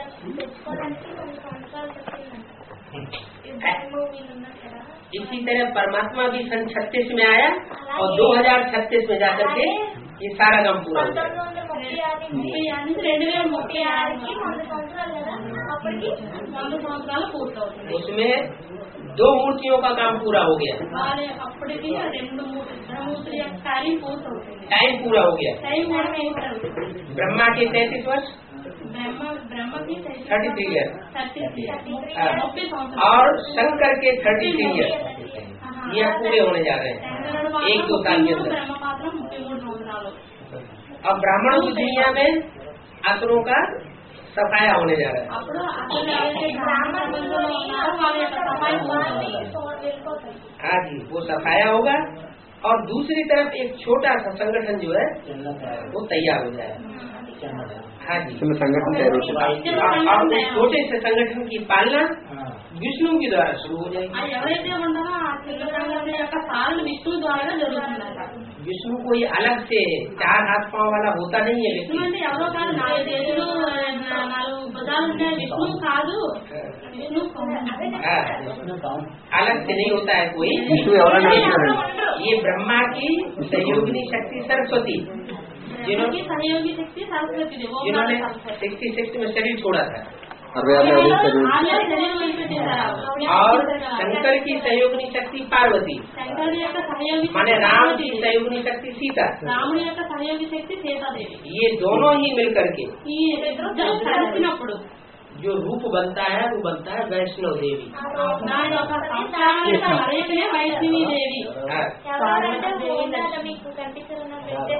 इसी तरह परमात्मा भी सन छत्तीस में आया और दो हजार छत्तीस में जाकर के ये सारा काम पूरा हो जाएगा। ముప్పై నుంచి రెండు వేల ముప్పై ఆరుకి వంద సంవత్సరాలు కదా అప్పటికి వంద సంవత్సరాలు పూర్తవుతుంది. उसमें दो मूर्तियों का काम पूरा हो गया, వాళ్ళ అప్పటికి రెండు మూడు మూర్తుల యొక్క కార్యం పూర్తవుతుంది. टाइम पूरा हो गया। టైం కూడా అయిపోతుంది. ब्रह्मा के तैतीस वर्ष, బ్రహ్మ బ్రహ్మకి thirty three year, thirty three ముప్పై సంవత్సరాలు और शंकर के थर्टी थ्री ईयर, ये पूरे होने जा रहे हैं एक दो साल के अंदर। బ్రహ్మ మాత్రం ముప్పై మూడు సంవత్సరాలు. अब ब्राह्मणों की दुनिया में असुरों का सफाया होने जा रहा है। అప్పుడు అసలు ఎవరైతే బ్రాహ్మణ ప్రపంచంలో ఉన్నారో వాళ్ళ యొక్క సఫాయి పూర్తవుతుంది. हाँ जी, वो सफाया होगा और दूसरी तरफ एक छोटा सा संगठन जो है वो तैयार हो जाएगा। हाँ जी, చిన్న సంఘటన తయారు और और उस छोटे से संगठन की पालना विष्णु के द्वारा शुरू हो जाएगी। ఆ ఎవరైతే ఉంటారో ఆ చిన్న సంఘటన యొక్క పాలన విష్ణువు ద్వారా జరుగుతుందట. विष्णु कोई अलग से चार हाथ पाँव वाला होता नहीं है, విష్ణు लेकिन అంటే ఎవరో కాదు, నాలుగు చేతులు నా- నాలుగు భుజాలు ఉన్నాయి. విష్ణువు కాదు, విష్ణు हाँ, अलग से नहीं होता है कोई। విష్ణు ఎవరైనా ఉంటారు. ये ब्रह्मा की सहयोगिनी शक्ति सरस्वती, బ్రహ్మకి సహయోగి శక్తి సరస్వతిది. ఓం जिन्होंने సరస్వతి. सिक्सटी सिक्स में शरीर छोड़ा था, అరవై ఆరులో అదే చదివి ఆమె శరీరం వదిలిపెట్టేశారు. और शंकर की सहयोगिनी शक्ति पार्वती, శంకరుడి యొక్క సహయోగి माने శక్తి राम की పార్వతీదేవి. सहयोगिनी शक्ति सीता, రాముడి యొక్క సహయోగి శక్తి సీతాదేవి. ये दोनों ही मिलकर के ఈ ఇద్దరు కలిసినప్పుడు जो रूप बनता है वो बनता है वैष्णव देवी। దాని యొక్క సంస్కారానికి హరేకనే వైష్ణవి దేవి. हाँ, ఎవరంటే ఉండాలి మీకు కనిపించాలన్న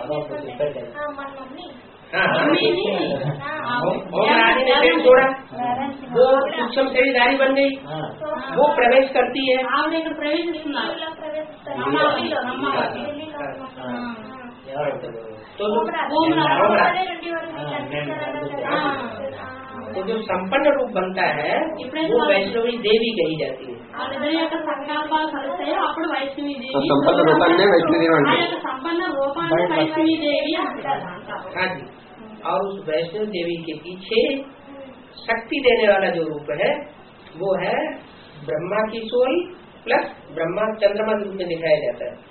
మన మమ్మీ हाँ, हाँ। మమ్మీని ओम ओम रानी ने पेड़ छोड़ा, वो सूक्ष्म शरीरधारी बन गई, वो प्रवेश करती है। ఆవిడ ఇక్కడ ప్రవేశిస్తున్నారు. ప్రవేశిస్తారు అమ్మావతి, అమ్మావతి. तो जो ఓం రామ. ओम रानी, రెండు వరకు మీకు కనిపించాలన్న तो जो संपन्न रूप बनता है वो वैष्णवी देवी कही जाती है। వాళ్ళిద్దరి యొక్క సంకల్పాలు కలుస్తాయో అప్పుడు వైష్ణవి దేవి. ఆ సంపన్న రూపాన్నే వైష్ణవదేవి ఆ అంటారు. యొక్క సంపన్న రూపాన్ని వైష్ణవి దేవి అంటారు. हाँ जी, और उस वैष्णव देवी के पीछे शक्ति देने वाला जो रूप है वो है ब्रह्मा की सोल प्लस ब्रह्मा चंद्रमा के रूप में दिखाया जाता है।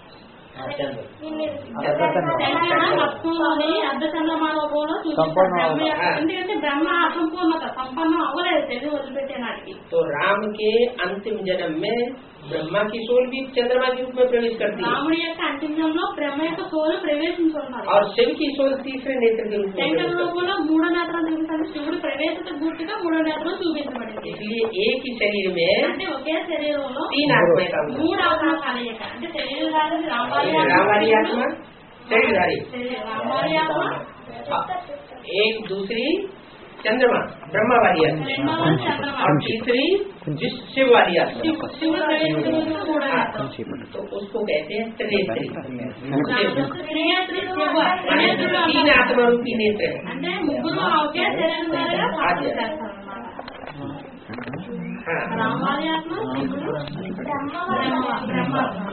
లక్ష్మణుని అర్ధ చంద్రమాలో కూడా ఎందుకంటే బ్రహ్మ అసంపూర్ణత సంపన్నం అవ్వలేదు తెలివి వదిలిపెట్టే నాటికి। तो राम के अंतिम जन्म में ब्रह्मा की सोल भी चंद्रमा के रूप में प्रवेश करती है। రాముడి యొక్క అంతిమంలో బ్రహ్మ యొక్క సోలు ప్రవేశించున్నారు। और शिव की सोल तीसरे नेत्र के रूप में శంకర प्रवेश करती రూపంలో మూడో నేత్రం చూపిస్తాను। శివుడు ప్రవేశిత పూర్తిగా మూడో నేత్రం చూపించబడింది। है। इसलिए एक ही शरीर में అంటే ఒకే శరీరంలో तीन आत्माएं काम करती మూడు ఆత్మ కలయిక అంటే శరీరధారి రామవారి हैं। राम वाली आत्मा शरीरधारी, రామవారి ఆత్మ एक दूसरी चंद्रमा ब्रह्मा वाली आत्मा రెండవది చంద్రమ और तीसरी जिस शिव वाली आत्मा। శివుడు ప్రవేశించిన మూడో నేత్రం। तो उसको कहते हैं त्रिनेत्री। త్రినేత్రి శివ త్రినేత్రులు तीन आत्मा रूपी नेत्र है। అంటే ముగ్గురు ఒకే శరీరంగా సాధన చేస్తారు అన్నమాట। हाँ, రామవారి ఆత్మ శివుడు బ్రహ్మ బ్రహ్మ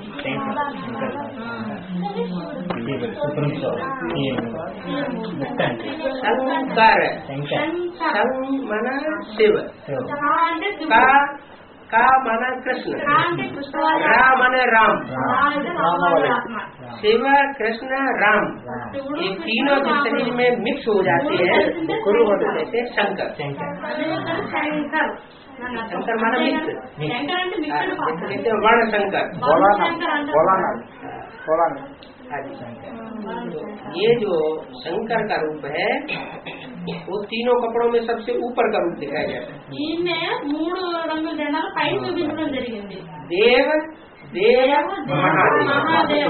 शंकर शं मना शिव, అంటే का का माना कृष्ण, అంటే కృష్ణవారి रा माना राम, అంటే రామవారి ఆత్మ। शिव कृष्ण राम ये तीनों जिस शरीर में मिक्स हो जाते हैं गुरु होते कहते हैं शंकर। శంకర్ शंकर माना मिक्स, శంకర్ అంటే हाँ, మిక్స్డ్ పాత్ర। कहते हैं वर्ण शंकर। శంకర్ అంటే हाँ जी। तो ये जो शंकर का रूप है वो तीनों कपड़ों में सबसे ऊपर का रूप दिखाया जाता है। ఈయన్నే మూడు రంగుల జెండాలు పై చూపించడం జరిగింది। देव देव महादेव। మహాదేవ్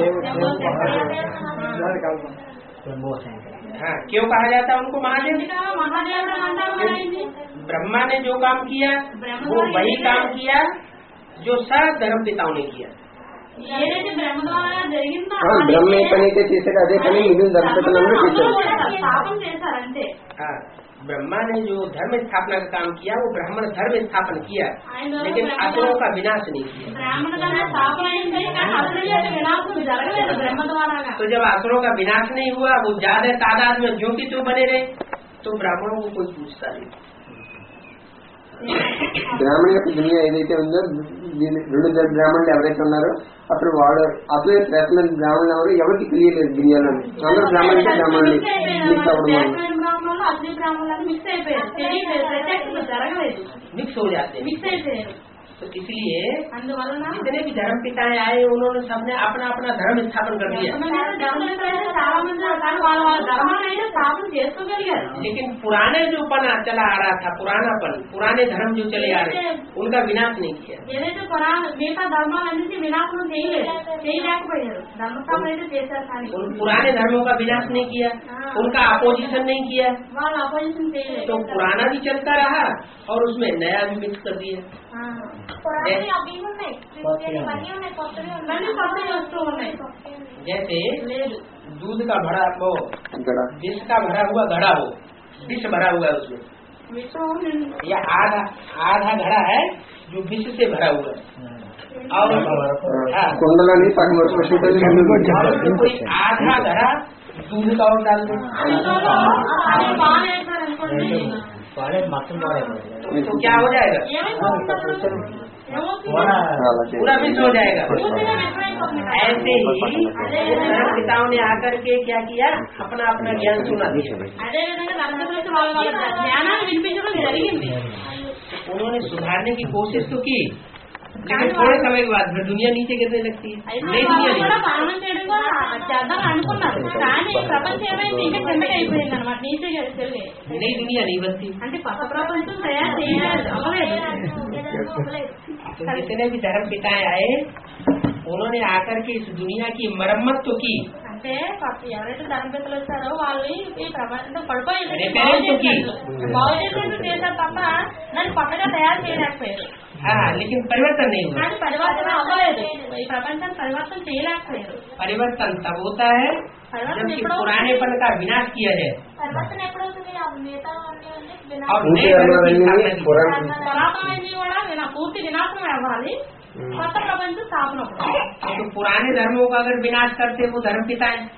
हाँ, क्यों कहा जाता है उनको महादेव? ఎందుకు మహాదేవుడు అంటారు మరి ఇది? ब्रह्मा ने जो काम किया वो वही काम किया जो सब धर्म पिताओं ने किया। ఏదైతే బ్రహ్మ ద్వారా జరిగిందో ఆ, బ్రహ్మ ఏ పని అయితే చేశాడో అదే పని మిగిలిన దంపతులందరూ చేశారు। స్థాపన చేశారు అంతే। हाँ, ब्रह्मा ने जो धर्म स्थापना का काम किया वो ब्राह्मण धर्म स्थापन किया, लेकिन असुरों का विनाश नहीं किया। బ్రాహ్మణ ధర్మ స్థాపన అయింది కానీ అసలు యొక్క వినాశం జరగలేదు బ్రహ్మ ద్వారా। तो जब असुरों का विनाश नहीं हुआ वो ज्यादा तादाद में जो की तो बने रहे तो ब्राह्मणों को कोई पूछता नहीं। బ్రాహ్మణ యొక్క దునియా ఏదైతే ఉందో దీని రెండు బ్రాహ్మణులు ఎవరైతే ఉన్నారో అప్పుడు వాడు అసలు ప్రశ్న బ్రాహ్మణులు ఎవరు ఎవరికి తెలియలేదు దునియాలో అందరూ బ్రాహ్మణులు బ్రాహ్మణులు మిక్స్ అవ్వడం వల్ల బ్రాహ్మణులు అసలు బ్రాహ్మణులు మిక్స్ అయిపోయారు। తెలియలేదు, ప్రత్యక్షత జరగలేదు, मिक्स हो जाते हैं। మిక్స్ అయిపోయారు। तो इसलिए అందువలన जितने भी धर्म पिताएं आए उन्होंने सबने अपना अपना धर्म स्थापन कर दिया, చాలా మంది కానీ వాళ్ళ వాళ్ళ ధర్మాన్ని అయితే స్థాపన చేసుకోగలిగారు। लेकिन पुराने जो पना चला आ रहा था, पुरानापन, पुराने धर्म जो चले आ रहे उनका विनाश नहीं किया। ఏదైతే పురాణ మిగతా ధర్మాలన్నింటి వినాశనం చేయలేదు, చేయలేకపోయారు। ధర్మస్థాపన అయితే చేశారు కానీ उन पुराने धर्मों का विनाश नहीं किया, उनका अपोजिशन नहीं किया। వాళ్ళు అపోజిషన్ చేయలేదు। तो पुराना भी चलता रहा और उसमें नया भी मिक्स कर दिया। పురాణాలు అవి ఉన్నాయి, క్రిస్టియన్ ఇవన్నీ ఉన్నాయి, కొత్తవి మళ్ళీ ఉన్నాయి, కొత్తవి వస్తూ ఉన్నాయి। जैसे లేదు दूध का भरा वो ఇక్కడ विष का भरा हुआ घड़ा हो, विष भरा हुआ है उसमें, విషయం నిన్ను या आधा आधा घड़ा है जो विष से भरा हुआ है और हाँ, కుండలని సగం వరకు और उसमें कोई आधा घड़ा दूध का और डाल दे అది బాగా వేశారు అనుకోండి, तो क्या हो जाएगा? ఏమైపోతున్నారు? ఏమవుతుంది? पूरा विष हो जाएगा। పూర్తిగా విషమైపోతుంది। ऐसे ही धर्म पिताओं ने आकर के क्या किया, अपना अपना ज्ञान सुना दिया। అదే విధంగా ధర్మపతి వాళ్ళ వాళ్ళ జ్ఞానాన్ని వినిపించడం జరిగింది। उन्होंने सुधारने की कोशिश तो की, लेकिन थोड़े समय के बाद फिर दुनिया नीचे गिरने लगती है। అయితే नई दुनिया వాళ్ళు కూడా नहीं, పాలన చేయడం కూడా చేద్దాం అనుకున్నారు కానీ ప్రపంచం ఏమైంది ఇంకా కిందకి అయిపోయింది అనమాట, నీచే తెలియదు। नई दुनिया नहीं बनती। అంటే కొత్త ప్రపంచం తయారు చేయలేదు, అవ్వలేదు। तो जितने भी धर्म पिताएं आए उन्होंने आकर के इस दुनिया की मरम्मत तो की, అంటే కొత్త ఎవరైతే ధర్మపితలు వచ్చారో వాళ్ళు ఈ ప్రపంచం పడిపోయింది రిపేరింగ్ తో की। బాగు చేసినట్టు చేశారు తప్ప దాన్ని కొత్తగా తయారు చేయలేకపోయారు। हाँ, लेकिन परिवर्तन नहीं हुआ। కానీ పరివర్తన అవ్వలేదు, ఈ ప్రపంచాన్ని పరివర్తన చేయలేకపోయారు। परिवर्तन तब होता है పరివర్తన जबकि ఎప్పుడు पुरानेपन का विनाश किया जाए పరివర్తన ఎప్పుడవుతుంది? ఆ మిగతా అన్ని ఉంది और వినాశనం. नए धर्म की स्थापना की। పురాణ పురాతనమైనవి కూడా వినా పూర్తి వినాశనం అవ్వాలి, కొత్త ప్రపంచం స్థాపన అవ్వాలి। तो पुराने धर्मों का अगर विनाश करते वो धर्म पिताएं,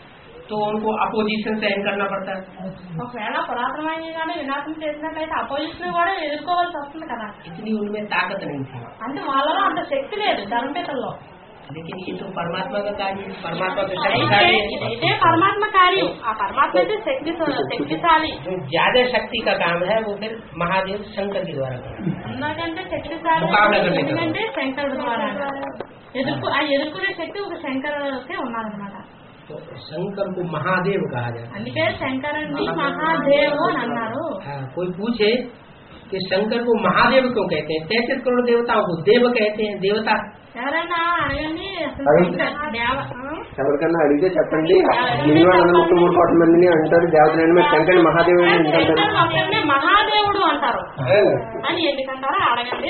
तो उनको अपोजिशन सहन करना पड़ता है। ఒకవేళ పురాతనమైన కానీ వినాశం చేసినట్లయితే అపోజిషన్ కూడా ఎదుర్కోవాల్సి వస్తుంది కదా। इतनी उनमें ताकत नहीं थी, అంటే వాళ్ళలో అంత శక్తి లేదు ధర్మపేటల్లో। लेकिन ये तो परमात्मा का कार्य, परमात्मा तो అయితే शक्तिशाली है। ఇదైతే పరమాత్మ కార్యం, ఆ పరమాత్మ అయితే శక్తి శక్తిశాలి। जो ज्यादा शक्ति का काम है वो फिर महादेव शंकर के द्वारा करते हैं। ఎందుకంటే శక్తిశాలి ముఖాబలా करने का। ఎందుకంటే శంకరుడు ద్వారా ఎదుర్కొ ఆ ఎదుర్కొనే శక్తి ఒక శంకరుడికే ఉన్నారనమాట। तो शंकर को महादेव कहा जाता అందుకే శంకరుడిని మహాదేవు అని అన్నారు। है। हाँ, कोई पूछे कि शंकर को महादेव क्यों कहते हैं? तैंतीस करोड़ देवताओं को देव कहते हैं, देवता। ఎవరైనా అడగండి అసలు అడగండి. శంకర్ దేవ ఎవరికన్నా అడిగితే చెప్పండి, మినిమం వంద ముప్పై మూడు కోట్ల మందిని అంటారు దేవతలని, మరి శంకరుని మహాదేవుని ఎందుకు అంటారు? శంకర్ ఒకరిని మహాదేవుడు అంటారు है। అని ఎందుకంటారో అడగండి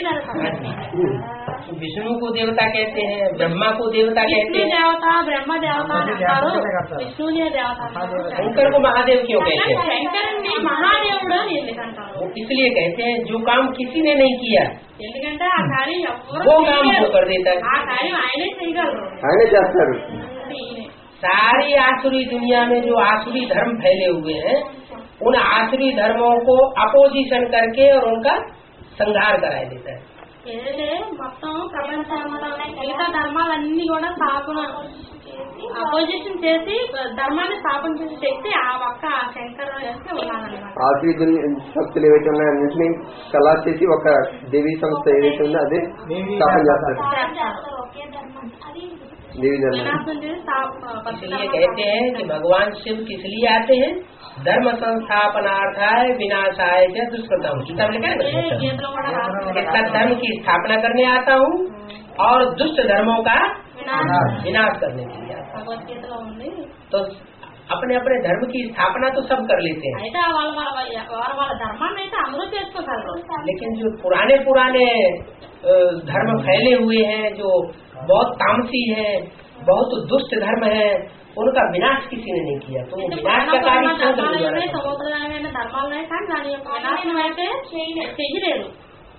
विष्णु को देवता कहते हैं, ब्रह्मा को देवता कहते విష్ణు हैं, దేవత బ్రహ్మ దేవత అని అంటారు, విష్ణునే దేవత అంటారు। शंकर को महादेव क्यों कहते हैं? శంకరుని మహాదేవుడు అని ఎందుకంటారు? वो इसलिए कहते हैं जो काम किसी ने नहीं किया ఎందుకంటే ఆ కార్యం ఎవరు वो काम वो చేయలేరు। कर देता है। ఆ కార్యం ఆయనే చేయగలరు। ఆయనే చేస్తారు. ఈయనే. सारी आसुरी दुनिया में जो आसुरी धर्म फैले हुए हैं, उन आसुरी धर्मों को अपोजिशन करके और उनका संहार कराया देता है। ఏదైతే మొత్తం ప్రపంచంలో మిగతా ధర్మాలన్నీ కూడా స్థాపన అపోజిషన్ చేసి ధర్మాన్ని స్థాపన చేసే శక్తి ఆ ఒక్క శంకరుడు చేస్తే ఉన్నాదన్నమాట। ఆఖరి దునియా శక్తులు ఏవైతే ఉన్నాయో అన్నింటినీ కలా చేసి ఒక దేవీ సంస్థ ఏదైతే ఉందో అదే స్థాపన చేస్తారు. ఒకే ధర్మం అది దేవీ ధర్మం. వినాశం చేసి స్థాప- इसलिए कहते हैं कि भगवान शिव किस लिए आते हैं? धर्म संस्थापनार्थाय विनाशाय च दुष्कृतम। गीता में लिखा है ఏ ना, గీతలో కూడా రాస్తుంది इसका धर्म की स्थापना करने आता हूँ और दुष्ट धर्मों का వినాశం विनाश करने के लिए आता భగవద్గీతలో ఉంది। हूँ। तो अपने अपने धर्म की स्थापना तो सब कर लेते हैं, అయితే వాళ్ళ వాళ్ళ వాళ్ళ వాళ్ళ ధర్మాన్ని అయితే అందరూ చేసుకోగలరు। लेकिन जो पुराने पुराने अ, धर्म फैले हुए हैं, जो बहुत तामसी है, बहुत दुष्ट धर्म है, उनका विनाश किसी ने नहीं किया। तो वो అయితే विनाश పురాణ का कार्य పురాణ शंकर ధర్మాలు के द्वारा అయితే किया। సముద్రమైన ధర్మాలనే కానీ దాని యొక్క వినాశనం అయితే చెయ్యలేరు।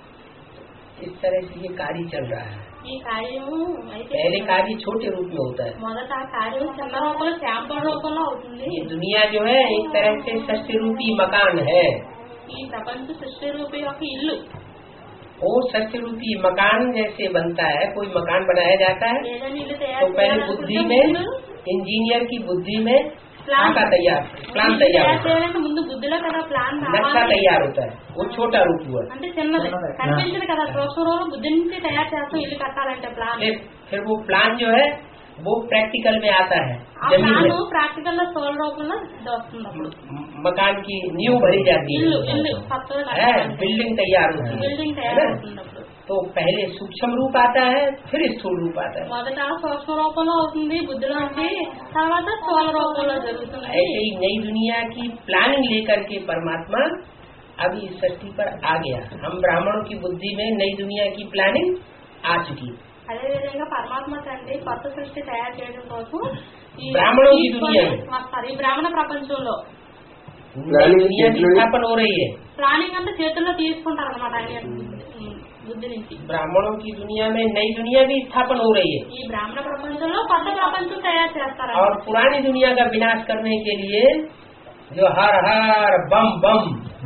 इस तरह से ये कार्य चल रहा है। ఈ కార్యము అయితే पहले कार्य छोटे रूप में होता है। మొదట ఆ కార్యం చిన్న రూపంలో శాంపుల్ రూపంలో అవుతుంది। ये दुनिया जो है एक तरह से षष्ठ रूपी मकान है। ఈ ప్రపంచ సృష్టి రూపి యొక్క ఇల్లు। वो षष्ठ रूपी मकान जैसे बनता है, कोई मकान बनाया जाता है ఏదైనా ఇల్లు तो తయారు पहले చేయాలనుకుంటే बुद्धि में, ముందు इंजीनियर की बुद्धि में प्लान आका तैयार प्लान ఇల్లు तैयार తయారు होता है, చేయాలంటే ముందు బుద్ధిలో కదా ప్లాన్ नक्शा రావాలి। तैयार होता है, वो छोटा रूप हुआ। అంటే చిన్నది కనిపించదు కదా, సూక్ష్మ బుద్ధి నుంచి తయారు చేస్తాం ఇల్లు కట్టాలంటే ప్లాన్। फिर फिर वो प्लान जो है वो प्रैक्टिकल में आता है, ఆ जमीन ప్లాన్ में ప్రాక్టికల్ లో స్థూల రూపంలో వస్తుంది। అప్పుడు म- मकान की नींव भरी जाती ఇల్లు है, ఇల్లు కొత్తగా है, కట్టాలంటే बिल्डिंग तैयार होती है, బిల్డింగ్ है తయారు ना? అవుతుంది। అప్పుడు तो पहले सूक्ष्म रूप आता है, फिर स्थूल रूप आता है। మొదట సూక్ష్మ రూపంలో అవుతుంది బుద్ధిలో నుంచి, తర్వాత స్థూల రూపంలో జరుగుతుంది। ऐसे ही नई दुनिया की प्लानिंग लेकर के परमात्मा अभी इस सृष्टि पर आ गया। हम ब्राह्मणों की बुद्धि में नई दुनिया की प्लानिंग आ चुकी। అదే విధంగా పరమాత్మ తండ్రి కొత్త సృష్టి తయారు చేయడం కోసం ఈ బ్రాహ్మణుల ఈ తీసుకొని దునియా. వస్తారు। ఈ బ్రాహ్మణ ప్రపంచంలో नई दुनिया की स्थापना हो रही है। ప్లానింగ్ అంతా చేతుల్లో తీసుకుంటారు అనమాట ఆయన యొక్క బుద్ధి- బుద్ధి నుంచి। ब्राह्मणों की दुनिया में नई दुनिया भी स्थापना हो रही है ఈ బ్రాహ్మణ ప్రపంచంలో కొత్త ప్రపంచం తయారు చేస్తారు। और पुरानी दुनिया का विनाश करने के लिए जो हर हर बम बम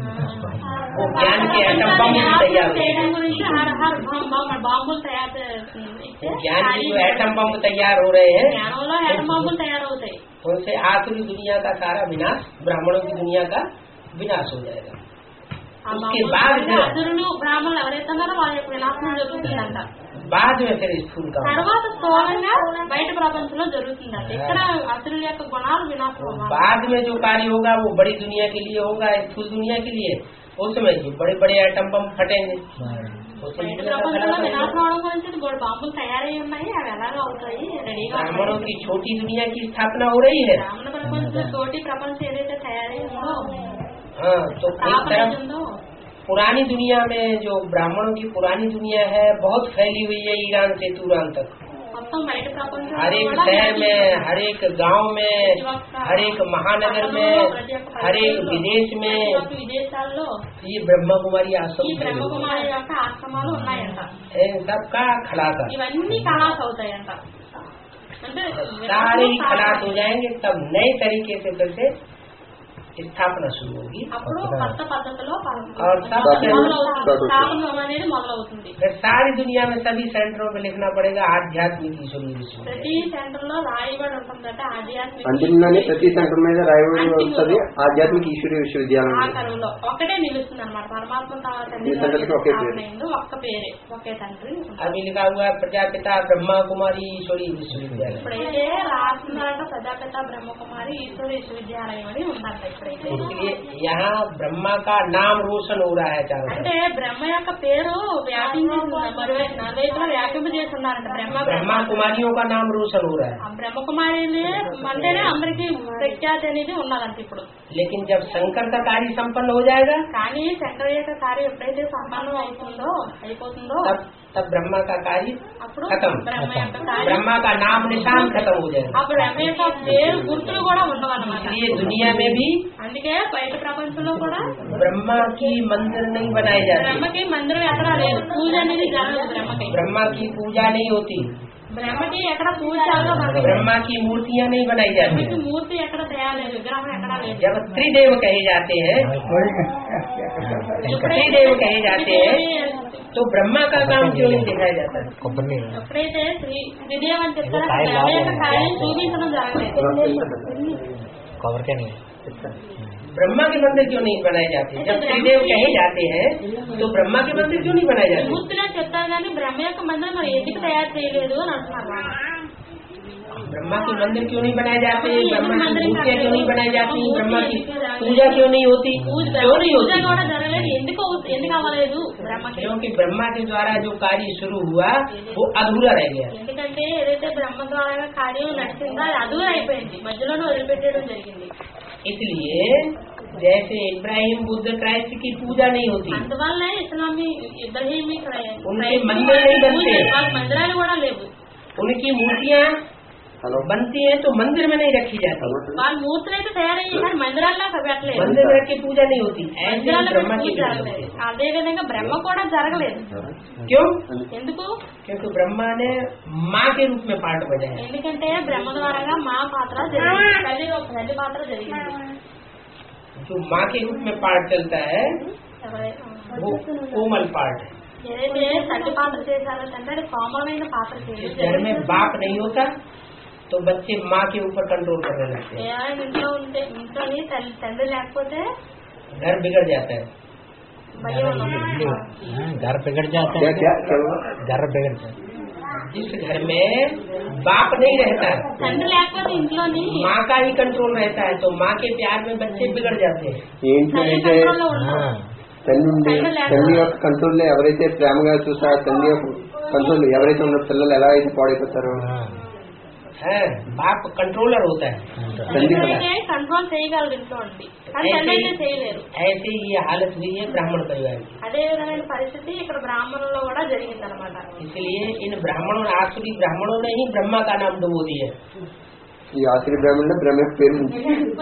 वो ज्ञान के एटम बम भी तैयार हो చేయడం रहे గురించి హర్ హర్ బం బం బాంబులు తయారు చేస్తే हैं। ज्ञान के जो एटम बम तैयार हो रहे हैं, జ్ఞానంలో ఎటం బాంబులు తయారవుతాయి। उनसे आसुरी दुनिया का सारा विनाश, ब्राह्मणों की दुनिया का विनाश हो जाएगा। ఆ उसके బాంబులు बाद అంటే फिर అసురులు బ్రాహ్మణులు ఎవరైతే ఉన్నారో వాళ్ళ యొక్క వినాశనం జరుగుతుందంట। बाद में फिर स्थूल का होगा। తర్వాత స్థూలంగా బయట ప్రపంచంలో జరుగుతుందంట। ఇక్కడ అసురుల యొక్క గుణాలు వినాశనం అవ్వాలి। बाद में जो कार्य होगा वो बड़ी दुनिया के लिए होगा, स्थूल दुनिया के लिए। उसमें जो बड़े बड़े एटम बम फटेंगे, उससे బయట दुनिया का ప్రపంచంలో खराब వినాశనం होगा। అవడం గురించి మూడు బాంబులు తయారై ఉన్నాయి, అవి ఎలాగ అవుతాయి రెడీగా ब्राह्मणों ఉన్నాయి। की छोटी दुनिया की स्थापना हो रही है। బ్రాహ్మణ ప్రపంచంలో తోటి ప్రపంచం ఏదైతే తయారై ఉందో हाँ, तो एक స్థాపన तरफ ఉందో पुरानी दुनिया में जो ब्राह्मणों की पुरानी दुनिया है बहुत फैली हुई है, ईरान से तुरान तक। మొత్తం బయట ప్రపంచంలో हर एक కూడా शहर में, हर एक गांव में, हर एक महानगर में, हर एक विदेश ప్రతి में ఒక్క విదేశాల్లో ये ब्रह्मा कुमारी आश्रम ఈ బ్రహ్మకుమారి యొక్క ఆశ్రమాలు ఉన్నాయంట। इन सबका खलासा। ఇవన్నీ కళాస్ అవుతాయంట। అంటే सारे ही खलास हो जाएंगे, तब नए तरीके से फिर से स्थापना शुरू होगी అప్పుడు కొత్త పద్ధతిలో और सब మొదలవుతుంది, స్థాపన అనేది మొదలవుతుంది. फिर सारी दुनिया में सभी सेंटरों में लिखना पड़ेगा आध्यात्मिक ईश्वरीय विश्वविद्यालय। ప్రతి సెంటర్ లో రాయబడి ఉంటుందట ఆధ్యాత్మిక అందులోనే ప్రతి సెంటర్ మీద రాయబడి ఉంటుంది ఆధ్యాత్మిక ఈశ్వరీయ విశ్వవిద్యాలయం. ఆ కరువులో ఒక్కటే నిలుస్తుంది అనమాట. పరమాత్మ ఈ సెంటర్కి ఒకే పేరు. తండ్రి ఒక్క పేరే, ఒకే తండ్రి. अभी लिखा हुआ है प्रजापिता ब्रह्मा कुमारी ईश्वरीय विश्वविद्यालय। ఇప్పుడైతే రాస్తున్నారట ప్రజాపిత బ్రహ్మకుమారి ఈశ్వర విశ్వవిద్యాలయం అని ఉందంట. ఇప్పుడైతే इसलिए यहाँ ब्रह्मा का नाम रोशन हो रहा है चारों అంటే బ్రహ్మ యొక్క పేరు వ్యాపించేసింది, మరోవైపు నలువైపులా వ్యాపింప చేస్తున్నారంట. బ్రహ్మ ब्रह्मा कुमारियों का नाम रोशन हो रहा है। ఆ బ్రహ్మకుమారిని అంటేనే అందరికి ప్రఖ్యాతి అనేది ఉన్నదంట ఇప్పుడు. लेकिन जब शंकर का कार्य संपन्न हो जाएगा కానీ శంకర యొక్క కార్యం ఎప్పుడైతే సంపన్నం అవుతుందో అయిపోతుందో तब तब ब्रह्मा का कार्य అప్పుడు खत्म, బ్రహ్మ యొక్క కార్యం, ब्रह्मा का नाम निशान खत्म हो जाएगा। ఆ బ్రహ్మ యొక్క పేరు గుర్తులు కూడా ఉండవన్నమాట. इसलिए दुनिया में भी అందుకే బయట ప్రపంచంలో కూడా ब्रह्मा की मंदिर नहीं बनाए जाते, బ్రహ్మకి మందిరం ఎక్కడా లేదు, పూజ అనేది జరగదు. బ్రహ్మకి ब्रह्मा की पूजा नहीं होती, బ్రహ్మకి ఎక్కడ పూజ జరగదు. ब्रह्मा की मूर्तियाँ नहीं बनाई जाती। బ్రహ్మకి మూర్తి ఎక్కడ తయారు లేదు, విగ్రహం ఎక్కడా లేదు. जब त्रिदेव कहे जाते हैं त्रिदेव कहे जाते हैं तो ब्रह्मा का काम क्यों नहीं दिखाया जाता है? ఎప్పుడైతే శ్రీ త్రిదేవ్ అని చెప్తారో బ్రహ్మ యొక్క కార్యం చూపించడం జరగలేదు. ब्रह्मा के मंदिर क्यों नहीं बनाए जाते? जब त्रिदेव कहे जाते हैं तो ब्रह्मा के मंदिर क्यों नहीं बनाए जाते? మూర్తిలో చెప్తారు కానీ బ్రహ్మ యొక్క మందిరం మరి ఎందుకు తయారు చేయలేదు అని అంటున్నారు. ब्रह्मा के मंदिर क्यों नहीं बनाए जाते? ब्रह्मा की मूर्तियाँ क्यों नहीं बनाई जाती? ब्रह्मा की पूजा क्यों नहीं होती? क्यों नहीं పూజ होती? కూడా జరగలేదు. ఎందుకు ఎందుకు అవ్వలేదు బ్రహ్మకి? क्योंकि ब्रह्मा के द्वारा जो कार्य शुरू हुआ वो अधूरा रह गया। ఎందుకంటే ఏదైతే బ్రహ్మ ద్వారా కార్యం నడిచిందో అది అధూర అయిపోయింది, మధ్యలోనే వదిలిపెట్టడం జరిగింది. इसलिए जैसे इब्राहिम बुद्ध क्राइस्ट की पूजा नहीं होती, అందువల్ల ఇస్లామీ ఇబ్రహీమీ उनके मंदिर नहीं बनते, వాళ్ళ మందిరాలు కూడా లేవు. उनकी मूर्तियाँ बनती है तो मंदिर में नहीं रखी जाती, వాళ్ళ మూర్తులు అయితే తయారయ్యి కానీ మందిరాల్లో పెట్టలేదు. मंदिर में रख के पूजा नहीं होती। ऐसे మందిరాల్లో ब्रह्मा పూజ की पूजा జరగలేదు. होती है। అదే విధంగా బ్రహ్మ కూడా జరగలేదు. क्यों? ఎందుకు? क्योंकि ब्रह्मा ने माँ के रूप में पार्ट बजाया। ఎందుకంటే బ్రహ్మ ద్వారాగా మా పాత్ర జరిగింది, తల్లి తల్లి పాత్ర జరిగింది. जो माँ के रूप में पार्ट चलता है वो कोमल पार्ट है। ఏదైతే తల్లి పాత్ర చేశారో తండ్రి అది కోమలమైన పాత్ర जिस घर में చేయాలి. बाप नहीं होता तो बच्चे माँ के ऊपर कंट्रोल करने लगते हैं, ఏదైనా ఇంట్లో ఉంటే ఇంట్లోని తల్లి తండ్రి లేకపోతే घर बिगड़ जाता है। భయం ఉండదు. घर बिगड़ जाते क्या हैं, क्या क्या हुआ? घर बिगड़ जाते जिस घर में बाप नहीं रहता తండ్రి లేకపోతే ఇంట్లోని माँ का ही कंट्रोल रहता है तो माँ के प्यार में बच्चे बिगड़ जाते हैं। ఏంటో తల్లి అయితే కంట్రోల్లో ఉండదు. తల్లి ఉండి తల్లి యొక్క కంట్రోల్ ఎవరైతే ప్రేమగా చూసారో తల్లి యొక్క కంట్రోల్ ఎవరైతే ఉన్న పిల్లలు ఎలా అయితే పాడైపోతారో है बाप कंट्रोलर होता है। తల్లి కదా అయితే కంట్రోల్ చేయగలరు ఇంట్లో ఉండి, కానీ తండ్రి అయితే చేయలేరు. ऐसे ही ये हालत हुई है ब्राह्मण परिवार की। అదే విధమైన పరిస్థితి ఇక్కడ బ్రాహ్మణుల్లో కూడా జరిగింది అనమాట. इसलिए इन ब्राह्मणों आसुरी ब्राह्मणों ने ही ब्रह्मा का नाम डुबो दिया ఈ ఆశ్రీ బ్రాహ్మణుడు బ్రహ్మ యొక్క పేరు ఉంది.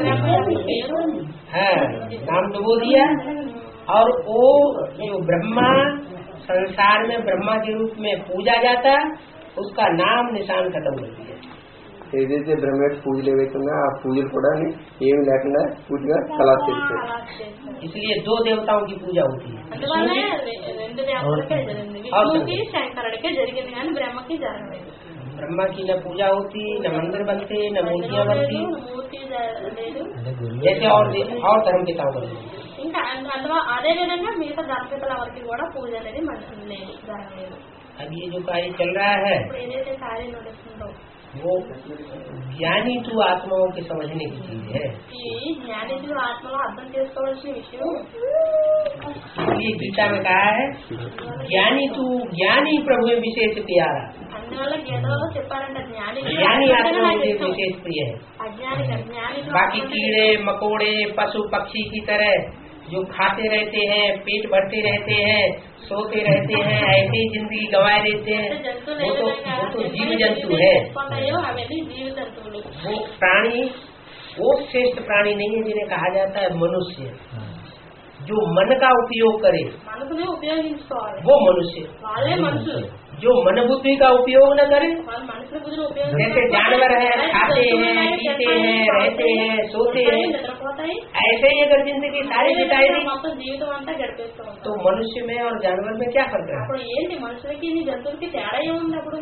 है, नाम डुबो दिया। और वो जो ब्रह्मा संसार में ब्रह्मा के रूप में पूजा जाता उसका नाम निशान खत्म कर दिया। ఏదైతే బ్రహ్మ యొక్క పూజలు ఏవైతుందో ఆ పూజలు కూడా ఏమి లేకుండా పూజగా కలాస్ చేస్తారు. इसलिए दो देवताओं की पूजा होती है, అందువల్ల రెండు దేవతలకే జరిగింది, విష్ణువుకి శంకరుడికే జరిగింది కానీ బ్రహ్మకి జరగలేదు. ब्रह्मा की न पूजा होती, न मंदिर बनते, न मूर्तियाँ बनती, మూర్తి జరగలేదు. जैसे और और धर्म पिताओं बनते। ఇంకా అందులో అదే విధంగా మిగతా ధర్మపితల వరకు కూడా పూజ అనేది మన- లేదు, జరగలేదు. अब ये जो कार्य चल रहा है ఇప్పుడు ఏదైతే కార్యం నడుస్తుందో वो ज्ञानी टू आत्माओं के समझने की चीज है। ఈ జ్ఞానిజులు ఆత్మలో అర్థం చేసుకోవాల్సిన విషయం. इसलिए गीता में कहा है ज्ञानी तू ज्ञानी प्रभु में विशेष प्यारा, అందువల్ల గీతలో చెప్పారంటే జ్ఞాని ज्ञानी आत्मा मुझे विशेष प्रिय है। అజ్ఞాని జ్ఞాని बाकी कीड़े मकोड़े पशु पक्षी की तरह जो खाते रहते हैं, पेट भरते रहते हैं, सोते रहते हैं, ऐसे ही जिंदगी गंवाए देते हैं, జంతువులు वो ఏ तो విధంగా वो तो जीव ఎన్నైతే जंतु है। ఉన్నాయో అవన్నీ జీవ జంతువులు. वो प्राणी वो श्रेष्ठ प्राणी नहीं है जिन्हें कहा जाता है मनुष्य। जो मन का उपयोग करे మనసుని ఉపయోగించుకోవాలి. वो मनुष्य, వాళ్ళే మనుషులు. जो मन बुद्धि का उपयोग न करे, వాళ్ళు మనసుని బుద్ధిని ఉపయోగించుకోవాలి. जैसे जानवर है, खाते हैं, पीते हैं, रहते हैं, सोते हैं, నిద్రపోతాయి. ऐसे ही अगर जिंदगी सारी बिताई दी మొత్తం జీవితం అంతా గడిపేస్తూ ఉంటారు. तो मनुष्य में और जानवर में क्या फर्क है? అప్పుడు ఏంటి మనుషులకి నీ జంతువులకి తేడా ఏముంది? అప్పుడు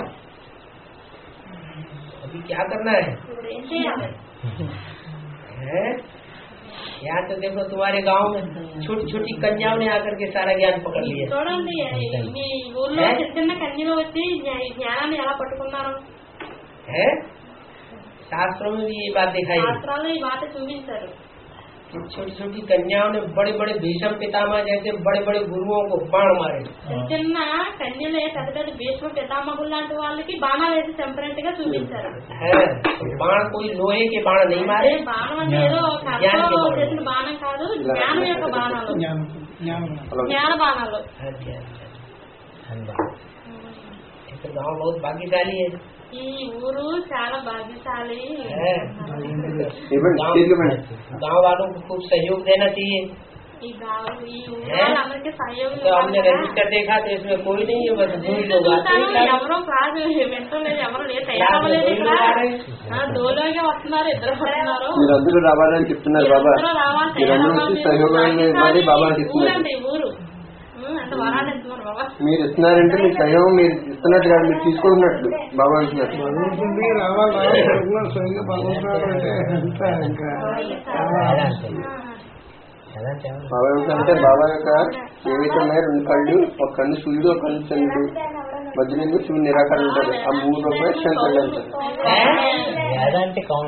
अभी क्या करना है, ఇప్పుడు ఏం చేయాలి? है? यहाँ तो देखो तुम्हारे गांव में छोटी छोटी कन्याओं ने आकर के सारा ज्ञान पकड़ लिया చూడండి, మీ ఊర్లో చిన్న చిన్న కన్యలు వచ్చి జ్ఞా- జ్ఞానాన్ని ఎలా పట్టుకున్నారు? है। शास्त्रों में भी ये बात दिखाई है। శాస్త్రాల్లో ఈ మాట చూపించారు. छोटी छोटी कन्याओं ने बड़े बड़े भीष्म पितामह जैसे बड़े बड़े गुरुओं को बाण मारे చిన్న చిన్న కన్యలే పెద్ద పెద్ద భీష్మ పితామహులు లాంటి వాళ్ళకి బాణాలు వేసి టెంపరెంట్ గా చూపించారు. है। तो बाण कोई लोहे के बाण नहीं मारे, బాణం అంటే ఏదో కర్రతో చేసిన బాణం కాదు, జ్ఞానం యొక్క బాణాలు, జ్ఞాన బాణాలు. तो गाँव बहुत भाग्यशाली है। ఈ ఊరు చాలా భాగ్యశాలి. है। गाँव वालों को खूब सहयोग देना चाहिए। ఈ గావు ఈ ఊరు వాళ్ళందరికీ సహయోగం तो हमने ఇవ్వాలి కదా. रजिस्टर देखा तो इसमें कोई नहीं है, बस दो ही लोग आते చూస్తాను, हैं। ఎవరో క్లాస్ వింటలేదు, ఎవరు లేదు, తయారవ్వలేదు ఇక్కడ. ఆ, డోలోగా వస్తున్నారు, ఇద్దరు వస్తున్నారు. మీరందరూ రావాలని చెప్తున్నారు బాబా. అందరూ రావాలి, మీరందరూ వచ్చి సహయోగం ఇవ్వాలి బాబా అని చెప్తున్నారు. ఊరండి ఊరు. ఉం, అంత వరాలు ఇస్తున్నారు బాబా. మీరు ఇస్తున్నారంటే మీ సహయోగం మీరు ఇస్తున్నట్టు కాదు, మీరు తీసుకుంటున్నట్లు బాబా అంటున్నారు. బాబా అంటే బాబా యొక్క ఏవైతే ఉన్నాయో రెండు కళ్ళు, ఒక కన్ను సూర్యుడు, ఒక కన్ను చంద్రుడు, మధ్యలో సూర్యుడు నిరాకారం ఉంటారు. ఆ మూడు రూపాయలు శంకరుడు అంటారు. వేదాంతి कौन?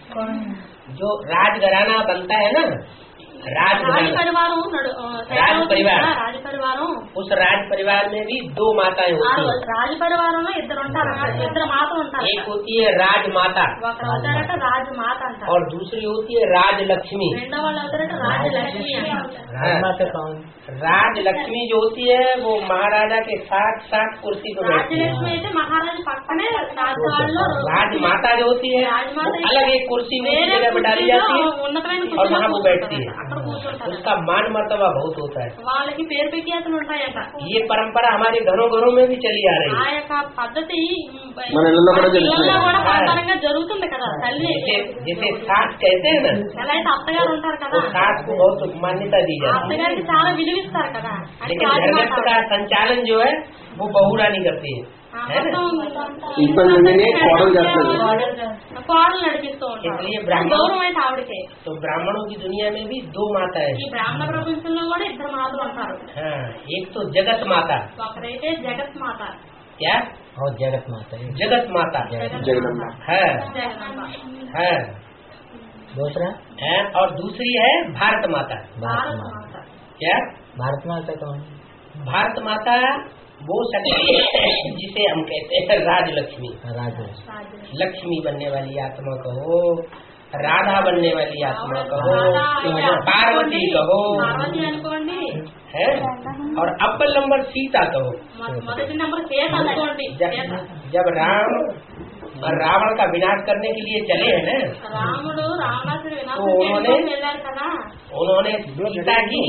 जो राजघराना बनता है ना, రాజ राजघराना, పరివారం నడు- ఆ, రాజ పరివారం. రాజ పరివారం. उस राज परिवार में भी दो माताएं ఆ होती हैं। రాజ పరివారంలో ఇద్దరు ఉంటారు, ఇద్దరు మాత ఉంటారు. एक होती है राजमाता ఒకరు అవుతారట రాజు మాత అంటారు, और दूसरी होती है राजलक्ष्मी। రెండో వాళ్ళు అవుతారట రాజలక్ష్మి అంటారు. राजमाता कौन? राजलक्ष्मी जो होती है वो महाराजा के साथ साथ कुर्सी पर बैठती है। రాజలక్ష్మి అయితే మహారాజు పక్కనే రాజవాళ్ళలో राजमाता जो होती है वो अलग एक कुर्सी में వేరే जगह पर डाली जाती है ఉన్నతమైన और वहाँ वो కుర్చీలో बैठती है। అక్కడ కూర్చుంటారు. उसका मान मर्तबा बहुत होता है। వాళ్ళకి పేరు ప్రఖ్యాతులు ఉంటాయట. ये परंपरा हमारे घरों घरों में भी चली आ रही ఆ है। యొక్క పద్ధతి మన ఇళ్ళలో కూడా ఇళ్ళలో జరుగుతుంది. కూడా పరంపరంగా జరుగుతుంది కదా. తల్లి जिसे जिसे सास कहते हैं ना, ఎలా అయితే అత్తగారు ఉంటారు కదా, वो सास को बहुत मान्यता दी ఆ जाती है। అత్తగారికి చాలా విలువిస్తారు కదా. అంటే लेकिन धर्मस्थ का संचालन जो है वो बहुरानी करती है, है ना। ఈ పనులన్నీ కోడలు చేస్తారు. కోడలు నడిపిస్తూ ఉంటారు. इसलिए ब्राह्मण- గౌరవం అయితే ఆవిడకే. तो ब्राह्मणों की दुनिया में भी दो माता ఈ है। బ్రాహ్మణ ప్రపంచంలో కూడా ఇద్దరు మాతలు ఉంటారు. हाँ, एक तो जगत माता, ఒకరైతే జగత్ మాత, क्या और जगत माता है। जगत माता జగదమ్మ. है, జగదంబ. है, दूसरा है। और दूसरी है भारत माता। भारत భారత माता। మాత. क्या भारत माता कौन? भारत माता वो शक्ति जिसे हम कहते हैं राजलक्ष्मी। राजा। రాజు. लक्ष्मी बनने वाली आत्मा कहो, राधा बनने वाली आत्मा कहो, రాధా అయితే पार्वती कहो, పార్వతి అనుకోండి, है, और अव्वल नंबर सीता कहो। మొ- మొదటి నెంబర్ సీత అనుకోండి. जब సీత. जब राम और रावण का विनाश करने के लिए चले हैं ना, రాముడు రావణాసుడి వినాశనం तो उन्होंने- చేయడానికి వెళ్ళారు కదా. उन्होंने सीता की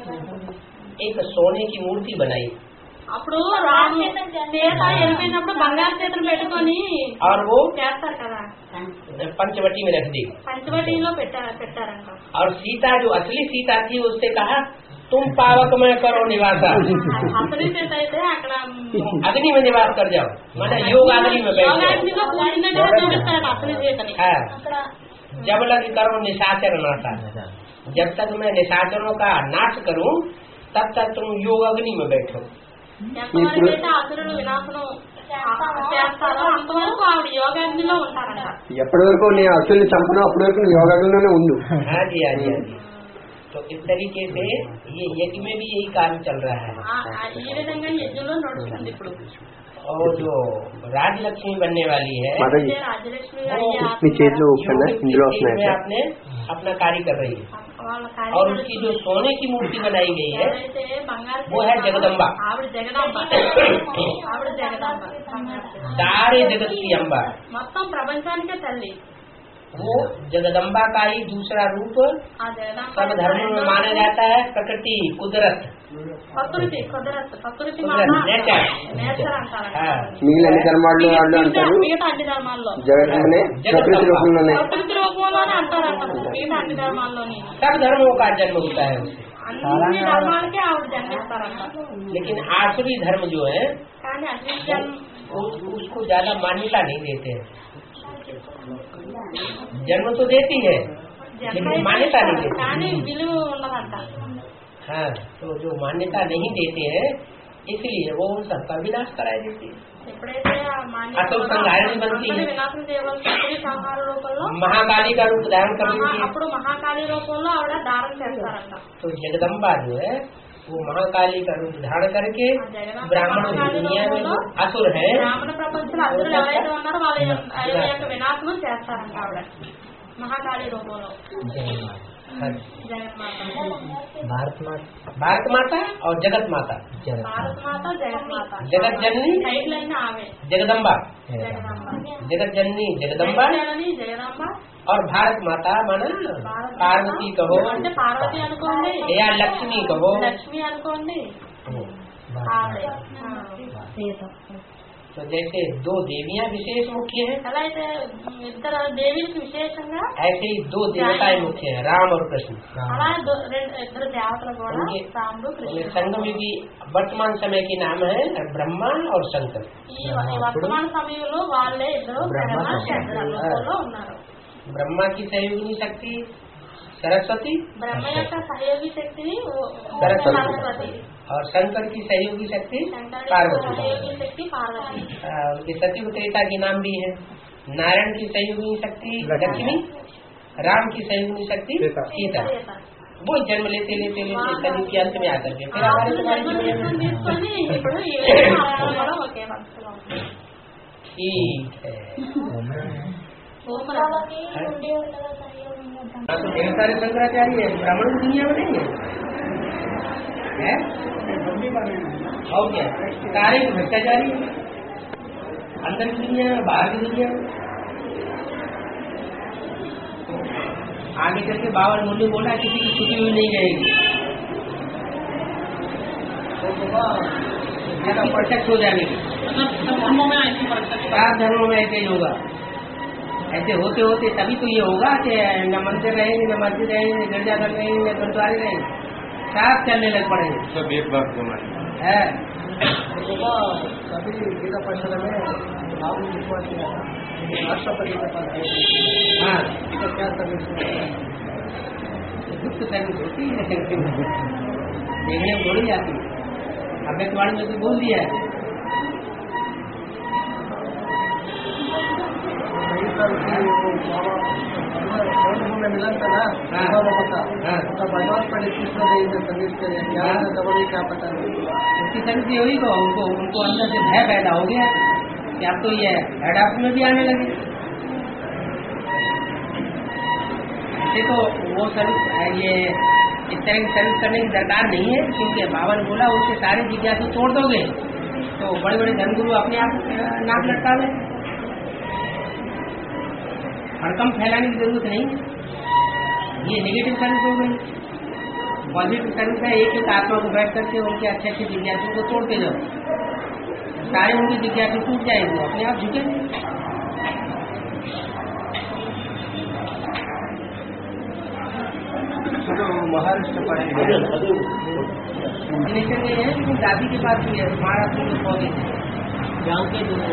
एक सोने की मूर्ति बनाई అప్పుడు రాము సీత వెళ్ళిపోయినప్పుడు బంగారు చేతులు పెట్టుకొని और वो చేస్తారు కదా, पंचवटी में रख दी। పంచవటిలో పెట్టారు పెట్టారంట. और सीता जो असली सीता थी उससे कहा तुम पावक में करो निवासा, అసలు సీత అయితే అక్కడ अग्नि में निवास कर जाओ, मतलब योग अग्नि में बैठ जाओ। యోగాగ్నిలో కూర్చున్నట్టుగా చూపిస్తారట అసలు సీతని. हाँ, जब लग करो निशाचर नाशा, जब तक मैं निशाचरों का नाश करूं तब तक तुम योग अग्नि में बैठो। ఎంతవరకు అయితే అసురులు వినాశనం చేస్తారో అంతవరకు ఆవిడ యోగాగ్నిలో ఉంటారంట. ఎప్పటి వరకు నేను అసలు చంపను అప్పటి వరకు నువ్వు యోగాలోనే ఉండు. हाँ जी, हाँ जी, हाँ जी। तो इस तरीके से ये यज्ञ में भी यही काम चल रहा है। ఆ- ఆ- ఈ విధంగా యజ్ఞంలో నడుస్తుంది ఇప్పుడు. और जो राजलक्ष्मी बनने वाली है మాతాజీ అంటే రాజలక్ష్మి वो గారి ఆత్మ మీ చేతిలో योग ఊపండి, की ఇందులో स्थिति में వస్తున్నాయి. आपने अपना कार्य कर रही है। వాళ్ళ और కార్యక్రమం उसकी जो सोने की मूर्ति बनाई गई है ఎవరైతే బంగారు वो है जगदम्बा। ఆవిడ జగదాంబ. ఆవిడ జగదాంబ బంగారు చేత. सारे जगत की अम्बा। మొత్తం ప్రపంచానికే తల్లి. वो जगदम्बा का ही दूसरा रूप ఆ జగదాంబ सब धर्मों में माना जाता है। प्रकृति, कुदरत, ప్రకృతి కుదరత్ ప్రకృతి కుదరత్, nature. నేచర్ అంటారు. हाँ, మిగిలిన అన్ని ధర్మాల్లో వాళ్ళు మిగతా అంటారు మిగతా అన్ని ధర్మాల్లో జగత్తునే ప్రకృతి రూపంలోనే ప్రకృతి రూపంలోనే అంటారంట మిగతా అన్ని ధర్మాల్లోని. सब धर्मों का जन्म होता है उससे। అన్ని ధర్మాలకే ఆవిడ జన్మిస్తారంట. लेकिन आसुरी धर्म जो है కానీ అన్ని జన్మ उस- उसको ज्यादा मान्यता नहीं देते हैं। जन्म तो देती है జన్మ लेकिन मान्यता नहीं देती। కానీ విలువ ఉండదంట. हाँ, तो जो मान्यता नहीं देते हैं इसलिए वो उन सबका विनाश कराई देती है। ఎప్పుడైతే ఆ మాన్యత అసలు సంహారం बनती है। వినాశం చేయవలసిన సంహార రూపంలో महाकाली का रूप धारण कर మహా- लेती है। అప్పుడు మహాకాళి రూపంలో ఆవిడ ధారణ చేస్తారంట. तो जगदम्बा जो है वो महाकाली का रूप धारण करके ఆ జగదాంబ ब्राह्मण మహాకాళి दुनिया में రూపంలో जो असुर है బ్రాహ్మణ ప్రపంచంలో అందరూ ఎవరైతే ఉన్నారో వాళ్ళ యొక్క- వాళ్ళ యొక్క వినాశనం చేస్తారంట ఆవిడ మహాకాళి రూపంలో. జగన్మాత भारत माता भारत माता और जगत माता, जगत భారత మాత జగన్మాత जगत जननी టైటిల్ అయిన ఆమె जगदम्बा, జగదాంబ. जगत जननी जगदम्बा జగజ్జనని జగదాంబ और भारत माता माना पार्वती कहो అంటే పార్వతి అనుకోండి, या लक्ष्मी कहो। లక్ష్మి అనుకోండి, ఆవిడే. ఆ. तो जैसे दो देवियां विशेष मुख्य हैं ఎలా అయితే ఇద్దరు దేవికి విశేషంగా ऐसे ही दो देवताएं मुख्य हैं, राम और कृष्ण। అలా దో- రెండు ఇద్దరు దేవతలు కూడా उनके రాముడు కృష్ణుడు. संगम की वर्तमान समय के नाम है ब्रह्मा और शंकर। ఈ ఈ వర్తమాన సమయంలో వాళ్ళే ఇద్దరు బ్రహ్మ బ్రహ్మ శంకరుడు. శంకరులలో ఉన్నారు. ब्रह्मा की सहयोगिनी शक्ति सरस्वती బ్రహ్మ యొక్క సహయోగి శక్తి ఓ- ఓ- సరస్వతి। సరస్వతి, और शंकर की सहयोगी शक्ति శంకరుడి पार्वती। సహయోగి శక్తి పార్వతి. आ, उनके सती त्रेता के नाम भी है। नारायण की सहयोगी शक्ति लक्ष्मी, राम की सहयोगी शक्ति सीता। సీత. वो जन्म लेते लेते लेते कलयुग के अंत में आकर के फिर हमारे రాముడు समाज జన్మ में తీసుకొని తీసుకొని ఇప్పుడు ఈ విధంగా ఆడవాళ్ళు కూడా ఒకే వరుసలో ఉన్నారు. ठीक है। ఓం రామ. हाँ, तो ढेर सारे शंकराचार्य है, ब्राह्मण की दुनिया में नहीं है, है? और क्या सारे भ्रष्टाचारी है, अंदर की दुनिया में बाहर की दुनिया में। आगे चल के बावन मूल्य बोला किसी की छुट्टी हुई नहीं जाएगी, तो प्रत्यक्ष हो जाएगी। सात धर्मों में ऐसे ही होगा। ऐसे होते होते तभी तो ये होगा कि न मंदिर रहेंगे, न मस्जिद रहेंगे, न गिरजाघर रहेंगे, न गुरुद्वारे रहेंगे, साथ चलने लग पड़ेंगे। सब एक बात है कभी गीता परिषद में राम ने विश्वास किया था राष्ट्रपति के पास गए थे। हाँ, तो क्या सर्विस गुप्त सर्विस होती है, देखने में थोड़ी जाती है। अभ्यर्थवाणी में तो बोल दिया है। नहीं सर कि वो बाबा में मिलन था ना हाँ। बाबा का हाँ। तो भगवान पर कृष्ण देव ने सर्विस करे क्या हाँ। दबा क्या पता नहीं। उसकी सर्विस ये हुई तो उनको उनको अंदर से भय पैदा हो गया कि अब तो ये हेड ऑफिस में भी आने लगे। ऐसे तो वो सर्विस ये इस तरह की सर्विस करने की दरकार नहीं है, क्योंकि बावन बोला उनके सारे जिज्ञासु छोड़ दोगे तो बड़े बड़े धर्मगुरु अपने आप नाक लटका लें। हड़कम फैलाने की जरूरत नहीं है। ये नेगेटिव सर्विस हो गई। पॉजिटिव सर्विस है एक एक आत्मा को बैठ करके उनके अच्छे अच्छे जिज्ञासु को तोड़ते जाओ, सारे उनकी जिज्ञासु टूट जाएंगे, अपने आप झुकेंगे। महाराष्ट्र नेचर में है कि दादी के पास भी है महाराष्ट्र में पौधे गाँव के जो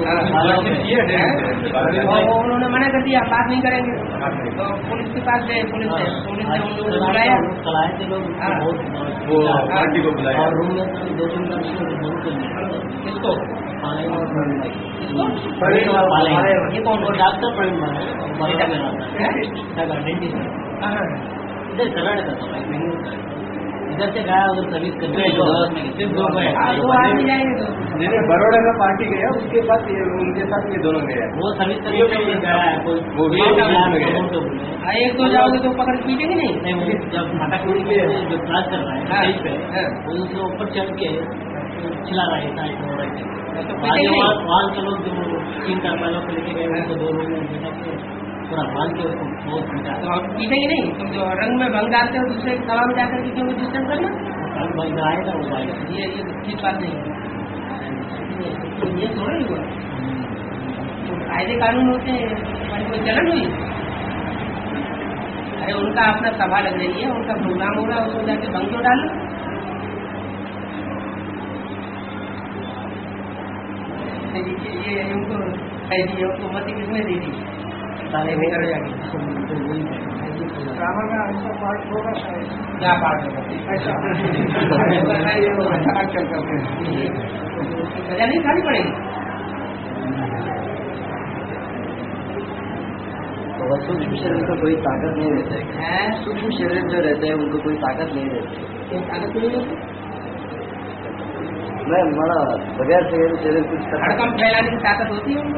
और वो उन्होंने मना कर दिया, बात नहीं करेंगे। तो पुलिस के पास गए, पुलिस ने पुलिस ने उन लोगों को बुलाया। चलाए थे लोग हाँ। बहुत वो पार्टी को बुलाया। और रूम में दो तीन लड़कियों को बहुत किसको पाले किसको पाले ये कौन वो डॉक्टर प्रवीण पाले बड़ोदा में रहता है डेंटिस्ट कहाँ इधर कर्नाटक का था बेंगलुरु इधर से गया उधर सर्विस करते सिर्फ दो गए हाँ, दो आदमी जाएंगे तो मैंने बड़ौदा का पार्टी गया, उसके बाद ये उनके साथ ये दोनों गया। वो सर्विस करने के लिए गया है कोई वो भी वो काम में गया। वो तो बोले। हाँ, एक दो जाओगे तो पकड़ के पीटेंगे नहीं। नहीं वो जब माता कुड़ी पे जो क्लास कर रहा है हाँ, स्टेज पे हाँ। वो उसके ऊपर चढ़ के खिला रहा है साइड में हो रहा है तो आगे पीटेंगे वहाँ नहीं। वहाँ के लोग जो तीन चार महिलाओं को लेके गए उनको दो रूम में बिठा के पूरा बांध के उसको बहुत पीटा। तो आप पीटेंगे नहीं, तुम जो रंग में भंग डालते हो दूसरे की सभा में जाकर के क्यों रजिस्टर करना? कल बंद आएगा वो आएगा। ये ये ठीक बात नहीं है, ये थोड़ा ही हुआ। तो कायदे कानून होते हैं, हमारी कोई जलन हुई? अरे उनका अपना सभा लग रही है, उनका प्रोग्राम हो रहा है, उसमें जाके भंग क्यों डालो? ये उनको ऐसी उनको मत किसने दी थी? सारे में कर जाएंगे क्या पार्ट होगा? सजा नहीं खानी पड़ेगी। सूक्ष्म शरीर को कोई ताकत नहीं रहता है। सूक्ष्म शरीर जो रहते हैं उनको कोई ताकत नहीं रहती। कोई ताकत नहीं रहती? मैं हमारा बगैर शरीर शरीर कुछ हड़कम फैलाने की ताकत होती है उनको।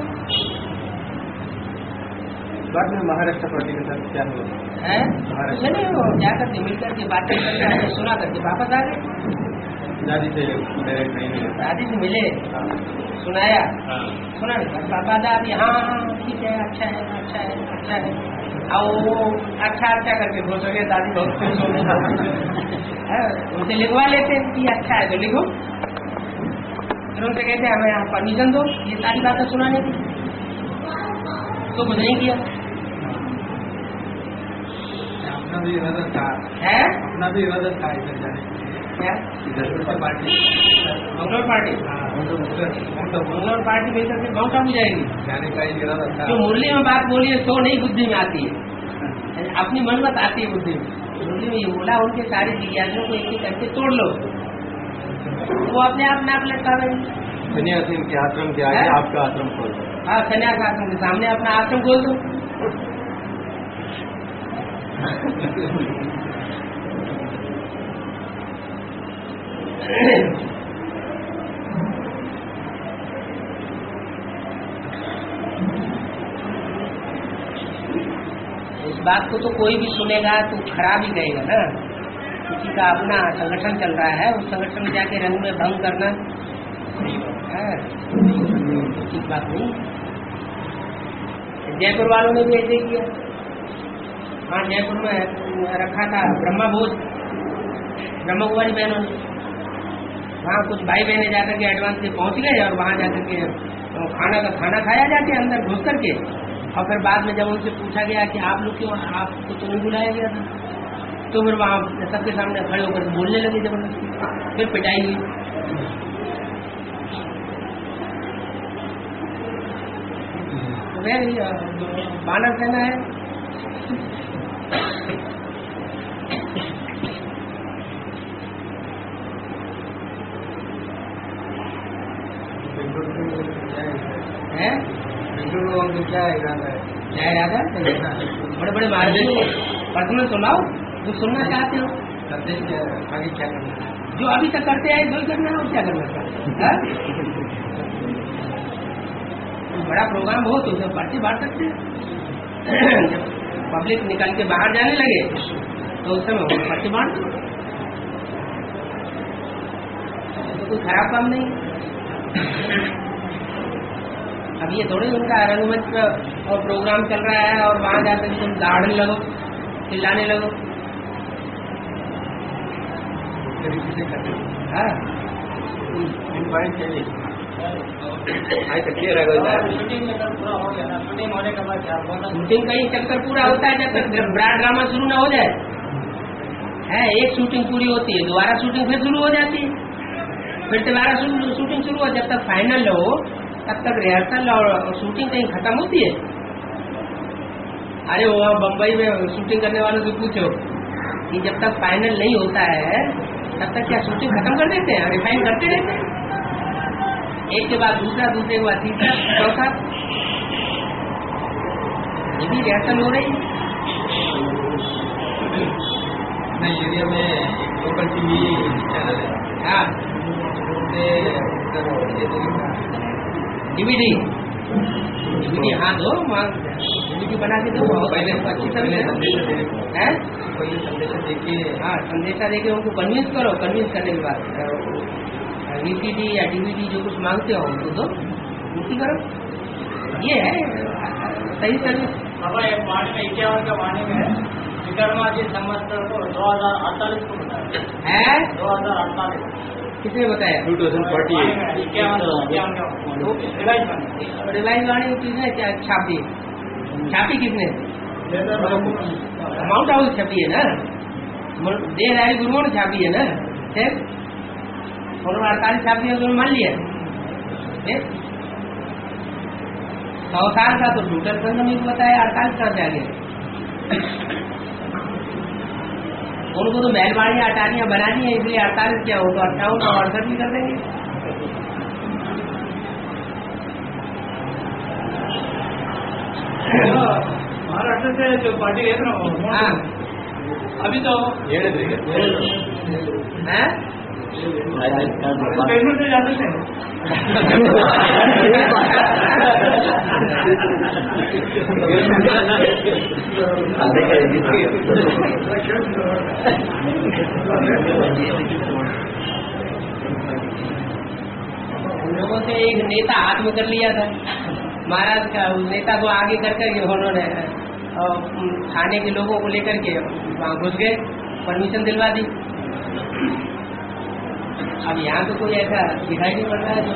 बाद में महाराष्ट्र पार्टी के साथ क्या हुआ है? कुछ नहीं, वो जा करके मिल करके बातें करके सुना करके वापस आ गए। दादी से डायरेक्ट नहीं मिले? दादी से मिले, सुनाया, सुना नहीं पापा दादी हाँ हाँ ठीक है, अच्छा है अच्छा है अच्छा है, और वो अच्छा अच्छा करके खुश हो गए। दादी बहुत खुश हो गए, उनसे लिखवा लेते कि अच्छा है तो लिखो। फिर उनसे कहते हमें यहाँ परमिशन दो ये सारी बातें सुनाने की, तो कुछ नहीं किया। अपना भी इरादा था है अपना भी इरादा था इधर जाने क्या? पार्टी मंगलोर पार्टी तो मंगलोर पार्टी मिलकर के गाँव कब जाएगी? जाने का ही इरादा था। जो मुरली में बात बोली है सो नहीं बुद्धि में आती है, अपनी मन मत आती है बुद्धि में। मुरली में ये बोला उनके सारे जिज्ञासुओं को एक एक करके तोड़ लो, वो अपने आप नाक लटका रहे। सन्यासी के आश्रम के आगे आपका आश्रम खोल दो। हाँ, सन्यास आश्रम के सामने अपना आश्रम खोल दो। इस बात को तो कोई भी सुनेगा तो खराब ही कहेगा ना। किसी का अपना संगठन चल रहा है, उस संगठन में जाके रंग में भंग करना है, ठीक बात नहीं। जयपुर वालों ने भी ऐसे किया। हाँ, जयपुर में रखा था ब्रह्मा भोज, ब्रह्मा कुमारी बहनों ने। वहाँ कुछ भाई बहने जाकर के एडवांस से पहुँच गए और वहाँ जाकर के खाना का खाना खाया जाके अंदर घुस करके, और फिर बाद में जब उनसे पूछा गया कि आप लोग क्यों, आपको तो नहीं बुलाया गया था, तो फिर वहाँ सबके सामने खड़े होकर बोलने लगे जबरदस्ती, फिर पिटाई हुई। बानर सेना है। है क्या इरादा है? क्या इरादा है? बड़े बड़े महाराज पर्सनल सुनाओ, जो सुनना चाहते हो। आगे क्या करना है? जो अभी तक करते आए वही करना है, और क्या करना है? बड़ा प्रोग्राम हो तो उसमें पर्ची बांट सकते हैं। जब पब्लिक निकल के बाहर जाने लगे तो उस समय पर्ची बांट दो, तो कोई खराब काम नहीं। अब ये थोड़ी उनका रंगमंच पर और प्रोग्राम चल रहा है और वहां जाकर तुम दौड़ने लगो, चिल्लाने लगो। हाँ, शूटिंग का ही चक्कर पूरा होता है जब तक बड़ा ड्रामा शुरू ना हो जाए। है, एक शूटिंग पूरी होती है, दोबारा शूटिंग फिर शुरू हो जाती है, फिर दोबारा शूटिंग शुरू हो, जब तक फाइनल हो तब तक रिहर्सल और शूटिंग कहीं खत्म होती है। अरे वो बम्बई में शूटिंग करने वालों से पूछो कि जब तक फाइनल नहीं होता है तब तक क्या शूटिंग खत्म कर देते हैं, रिफाइन करते रहते हैं, एक के बाद दूसरा, दूसरे के बाद तीसरा, चौथा। ये भी रिहर्सल हो रही है। एरिया में लोकल टीवी चैनल है। हाँ, डीवीडी डीवीडी हाँ दो, डीवीडी बना के दो, पहले अच्छी तरह है। पहले संदेशा देखिए। हाँ, संदेशा देके उनको कन्विंस करो, कन्विंस करने के बाद वीसीडी या डीवीडी जो कुछ मांगते हो उनको दो, उनकी करो। ये है सही सर्विस। बाबा एक वाणी में इक्यावन का वाणी में विक्रमाजी संवत्सर को दो हजार अड़तालीस को बताया है। दो हजार अड़तालीस किसने बताया? टू थाउजेंड फोर्टी इक्यावन इक्यावन का रिवाइज वाणी रिवाइज वाणी किसने छापी? छापी किसने? माउंट हाउस छपी है ना, देहरारी गुरुओं ने छापी है ना। फिर उन्होंने अड़तालीस छापी है, उन्होंने मान लिया। संसार का तो टूटल संगम ही बताया, अड़तालीस कहाँ से आ गया? उनको तो महलवाड़ियाँ अटारियाँ बनानी है, इसलिए अड़तालीस क्या हो तो अट्ठावन और अड़सठ भी कर देंगे। महाराष्ट्र से जो पार्टी है ना, हाँ अभी तो हैं? पेमेंट से जाते थे उन लोगों से एक नेता हाथ में कर लिया था महाराज का, उस नेता को आगे कर करके उन्होंने थाने के लोगों को लेकर के वहाँ घुस गए, परमिशन दिलवा दी। अब यहाँ तो कोई ऐसा दिखाई नहीं पड़ रहा है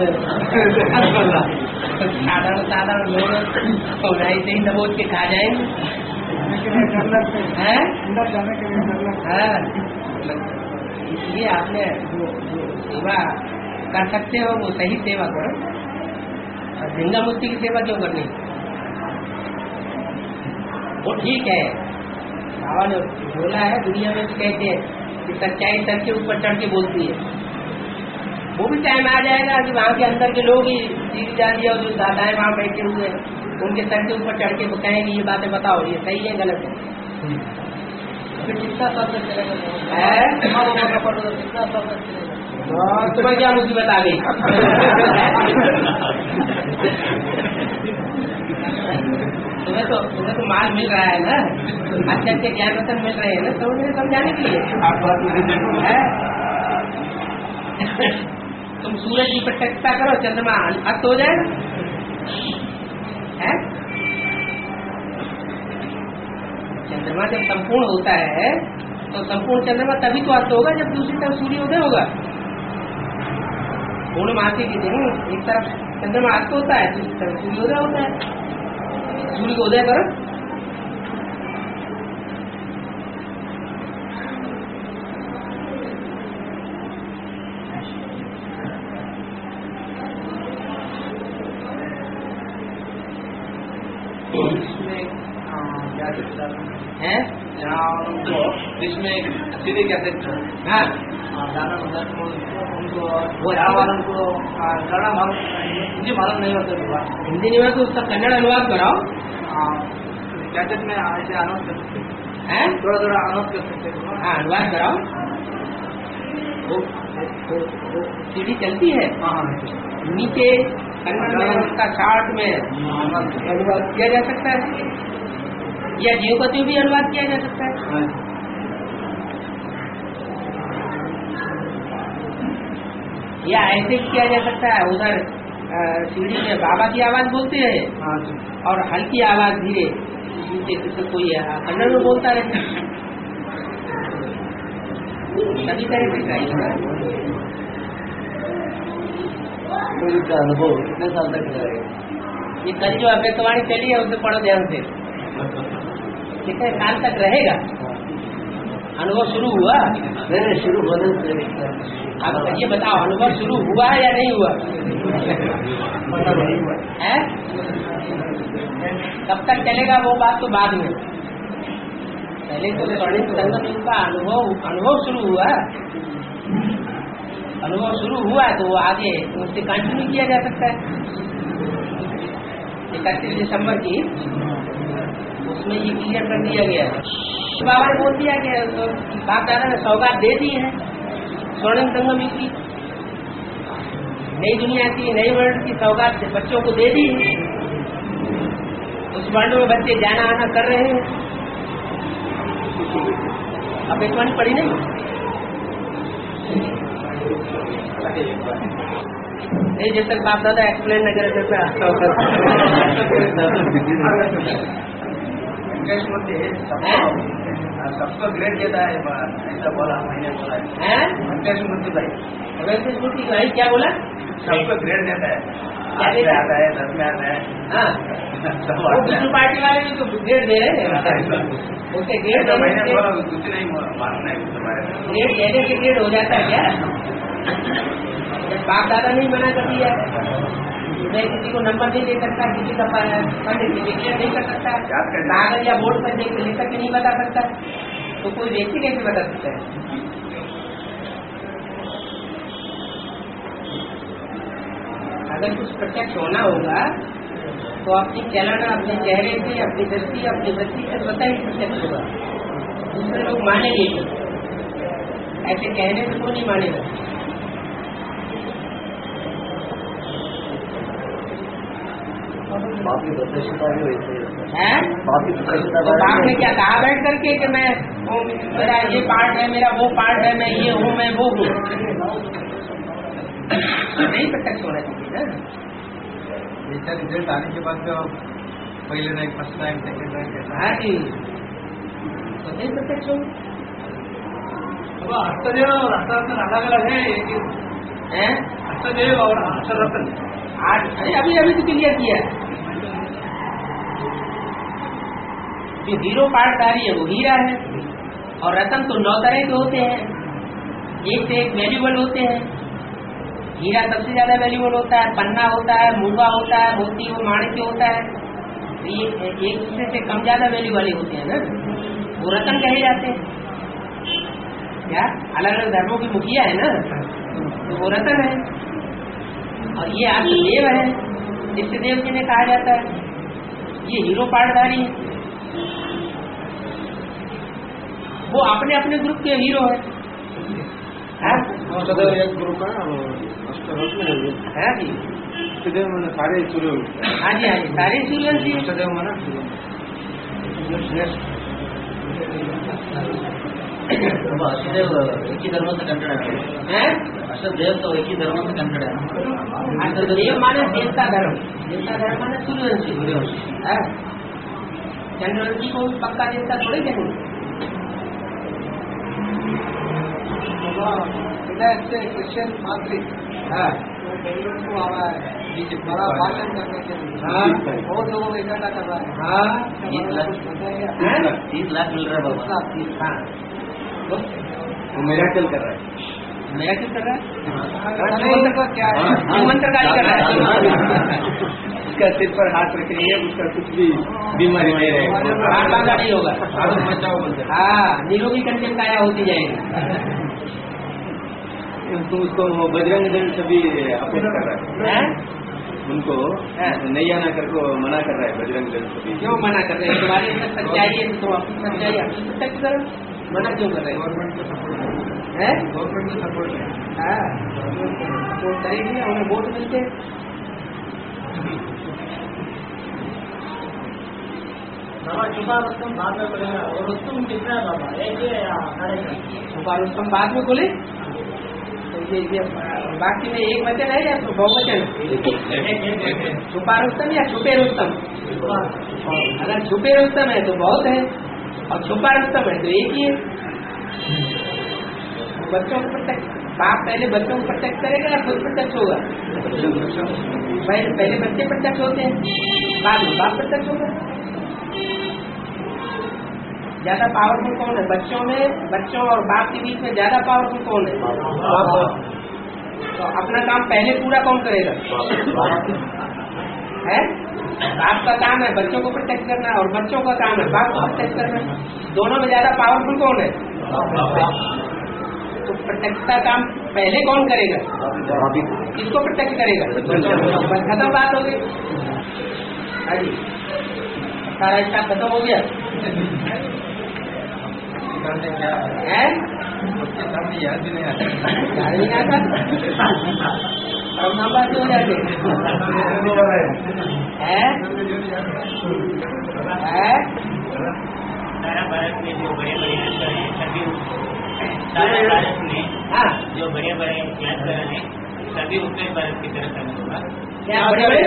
साधारण साधारण लोग और ऐसे ही दबोच के खा जाएंगे। हाँ, इसलिए आपने जो जो सेवा कर सकते हो वो सही सेवा करो, और झिंगा मूर्ति की सेवा क्यों करनी? वो ठीक है, बाबा ने बोला है, दुनिया में कहते हैं कि सच्चाई सर के ऊपर चढ़ के बोलती है। वो भी टाइम आ जाएगा कि वहाँ के अंदर के लोग ही सीधी जाती है और जो दादाएं वहाँ बैठे हुए हैं उनके सर के ऊपर चढ़ के कहेंगे ये बातें बताओ, ये सही है गलत है। फिर कितना सब तुम्हें क्या मुसीबत आ गई? तुम्हें तो तुम्हें तो माल मिल रहा है ना, अच्छे अच्छे ज्ञान रतन मिल रहे हैं ना, तो उन्हें समझाने के लिए। तुम सूरज की प्रत्यक्षता करो, चंद्रमा अस्त हो जाए है? चंद्रमा जब संपूर्ण होता है तो संपूर्ण चंद्रमा तभी तो अस्त होगा जब दूसरी तरफ सूर्य उदय होगा। पूर्णमासी के दिन एक तरफ चंद्रमा अस्त होता है, दूसरी तरफ सूर्योदय होता है। सूर्य को उदय करो, है इसमें सीधे क्या सकते हैं? हाँ दाना मतलब उनको वो वालों को कन्नड़ मालूम, हिंदी मालूम नहीं होता हुआ। हिंदी नहीं हो तो उसका कन्नड़ अनुवाद कराओ। कैसेट में ऐसे अनाउंस कर सकते हैं, थोड़ा थोड़ा अनाउंस कर सकते हैं। हाँ अनुवाद कराओ। वो सीढ़ी चलती है नीचे कन्नड़ में, उसका चार्ट में अनुवाद किया जा सकता है, या जीवपति भी अनुवाद किया जा सकता है। या ऐसे किया जा सकता है, उधर सीढ़ी में बाबा की आवाज बोलते हैं और हल्की आवाज धीरे नीचे कोई कन्नड़ में बोलता रहता है। सभी तरह से ट्राई होगा। अनुभव कितने साल तक रहेगा? ये कल जो अव्यक्तवाणी चली है उसे पढ़ो ध्यान से, कितने साल तक रहेगा? अनुभव शुरू हुआ? नहीं, शुरू होने से अब ये बताओ, अनुभव शुरू हुआ या नहीं हुआ है? कब तक चलेगा वो बात तो बाद में, पहले तो स्वर्णिम संगम युग का अनुभव अनुभव शुरू हुआ। अनुभव शुरू हुआ तो आगे उससे कंटिन्यू किया जा सकता है। इकतीस दिसंबर की उसमें ये क्लियर कर दिया गया है। बाबा ने बोल दिया कि बाप दादा ने सौगात दे दी है स्वर्णिम संगम युग की, नई दुनिया की, नई वर्ल्ड की सौगात बच्चों को दे दी है। उस वर्ल्ड में बच्चे जाना आना कर रहे हैं। अब एक पढ़ी नहीं नहीं, जब तक बाप दादा एक्सप्लेन न करे तब सबको ग्रेड देता है, ऐसा बोला मैंने बोला है वेंकटेश मूर्ति भाई। वेंकटेश मूर्ति भाई क्या बोला? सबको ग्रेड देता है, क्या देता आता है, दस में आता है। हाँ, विष्णु पार्टी वाले भी तो ग्रेड दे रहे हैं, उसके ग्रेड मैंने बोला कुछ नहीं मानना है तुम्हारे, ग्रेड देने से ग्रेड हो जाता है क्या? बाप दादा नहीं मना कर दिया, मैं किसी को नंबर नहीं दे सकता, किसी का फंड डिक्लेयर नहीं कर सकता, कागज या बोर्ड पर देख लिख करके नहीं बता सकता, तो कोई व्यक्ति कैसे बता सकता है? अगर कुछ प्रत्यक्ष होना होगा तो अपनी चलन, अपने चेहरे से, अपनी दृष्टि, अपनी वृत्ति से पता ही प्रत्यक्ष होगा। दूसरे लोग मानेंगे, ऐसे कहने से को नहीं मानेगा। बाप की दृष्टता भी वैसे ही है। बाप की दृष्टता तो बाप ने क्या कहा बैठ करके कि मैं वो, मेरा ये पार्ट है, मेरा वो पार्ट है, मैं ये हूँ, मैं वो हूँ? नहीं प्रत्यक्ष होना चाहिए ना। इसका रिजल्ट आने के बाद तो पहले rank, first rank, second rank, हाँ जी, तो नहीं प्रत्यक्ष हो। अष्टदेव और अष्टरत्न अलग अलग है, हैं? अष्टदेव और अष्टरत्न आज अरे अभी अभी तो क्लियर किया है। जो हीरो पार्टधारी है वो हीरा है, और रतन तो नौ तरह के होते हैं, एक से एक वैल्यूबल होते हैं। हीरा सबसे ज्यादा वैल्यूबल होता है, पन्ना होता है, मूंगा होता है, मोती वो माणिक्य होता है। ये एक दूसरे से कम ज्यादा वैल्यू वाले होते हैं ना, वो रतन कहे जाते हैं। क्या अलग अलग धर्मों की मुखिया है ना, तो वो रतन है। और ये आत्मदेव है, इष्टदेव जिन्हें कहा जाता है, ये हीरो पार्टधारी है। वो अपने अपने ग्रुप के हीरो है। एक ग्रुप है है जी, इष्टदेव मैंने सारे सूर्य, हाँ जी, हाँ जी, सारे सूर्यवंशी हैं। इष्टदेव मैंने अष्टदेव एक ही धर्म से कंटेड है, अष्टदेव तो एक ही धर्म से कंटेड है। अष्टदेव माने देवता धर्म, देवता धर्म माने सूर्यवंशी। चंद्रवंशी को पक्का देवता थोड़े कहेंगे। क्रिश्चियन मांत्रिक हाँ, को आ रहा है बड़ा भाषण करने के लिए, हाँ, बहुत लोगों को इकट्ठा कर रहा है। हाँ, तीस लाख तीस लाख मिल रहा है बाबा। हाँ, वो मिराकल कर रहा है। मेरा क्यों कर रहा है? का क्या है? मंत्रकारी कर रहा है। उसका सिर पर हाथ रखेंगे, उसका कुछ भी बीमारी नहीं रहेगा, हाथ बांधा नहीं होगा। बचाओ बोलते हैं। हाँ, निरोगी कंचन काया होती जाएगी। तो उसको वो बजरंग दल सभी अपोज कर रहा है, हैं? उनको हाँ। नहीं आना करके मना कर रहा है बजरंग दल सभी। क्यों मना कर रहे हैं? तुम्हारे अंदर सच्चाई है तो अपनी सच्चाई अपनी सच्चाई करो, मना क्यों कर रहे हैं? गवर्नमेंट को सपोर्ट हैं? गवर्नमेंट को सपोर्ट है। हाँ, तो करेंगे, उन्हें वोट मिलते हैं। बाबा छुपा रुस्तम बाद में बोलेगा, और रुस्तम कितना है बाबा, एक ही है या साढ़े चार? छुपा रुस्तम बाद में बोले तो ये ये बाकी में एक वचन है या तो बहुवचन? छुपा रुस्तम या छुपे रुस्तम? अगर छुपे रुस्तम है तो बहुत है, और छुपा रुस्तम है तो एक ही है। बच्चों को प्रत्यक्ष, बाप पहले बच्चों को प्रत्यक्ष करेगा या खुद प्रत्यक्ष होगा? पहले पहले बच्चे प्रत्यक्ष होते हैं, बाद में बाप प्रत्यक्ष होगा। ज्यादा पावरफुल कौन है बच्चों में? बच्चों और बाप के बीच में ज्यादा पावरफुल कौन है? तो अपना काम पहले पूरा कौन करेगा? है? बाप का काम है बच्चों को प्रोटेक्ट करना, और बच्चों का काम है बाप को प्रोटेक्ट करना। दोनों में ज्यादा पावरफुल कौन है? तो प्रोटेक्ट का काम पहले कौन करेगा? किसको प्रोटेक्ट करेगा? बस खत्म बात हो गई। हाँ जी, सारा हिसाब खत्म हो गया है? याद भी नहीं आता, याद नहीं आता, अब हम बात हो जाते हैं। सारा भारत में जो बड़े बड़े यात्रा हैं सभी सारा भारत में हाँ, जो बड़े बड़े यात्रा हैं सभी उत्तर भारत की तरफ करना होगा। क्या बड़े बड़े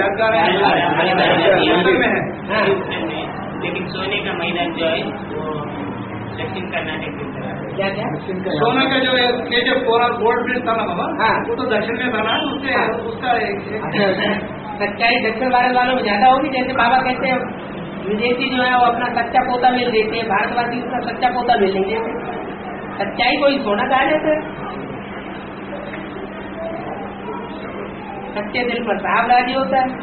हाँ। लेकिन सोने का मैदान जो है वो दक्षिण कर्नाटक की तरफ। क्या क्या सोने का जो ये जो पूरा गोल्ड ब्रिज था ना बाबा, हाँ। वो तो दक्षिण में था ना, उससे उसका एक- एक- सच्चाई दक्षिण भारत वालों में ज्यादा होगी। जैसे बाबा कहते हैं विदेशी जो है वो अपना कच्चा पोता मिल देते हैं, भारतवासी उसका सच्चा पोता मिल नहीं देते। सच्चाई को ही सोना कहा जाता है। सच्चे दिल पर साहब राजी होता है।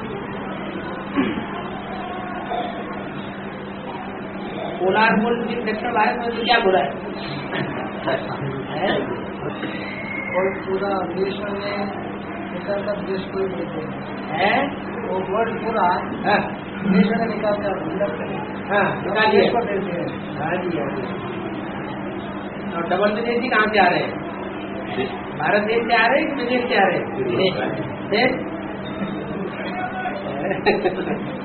कोलार बोल दक्षिण भारत में तो क्या बुरा है? और पूरा विश्व में निकलकर देश को है वो वर्ल्ड पूरा हाँ देश में निकालकर हाँ निकाल दिया। को देते हैं। हाँ जी हाँ जी। और डबल विदेशी कहाँ से आ रहे हैं? भारत देश से आ रहे हैं कि विदेश से आ रहे हैं? देश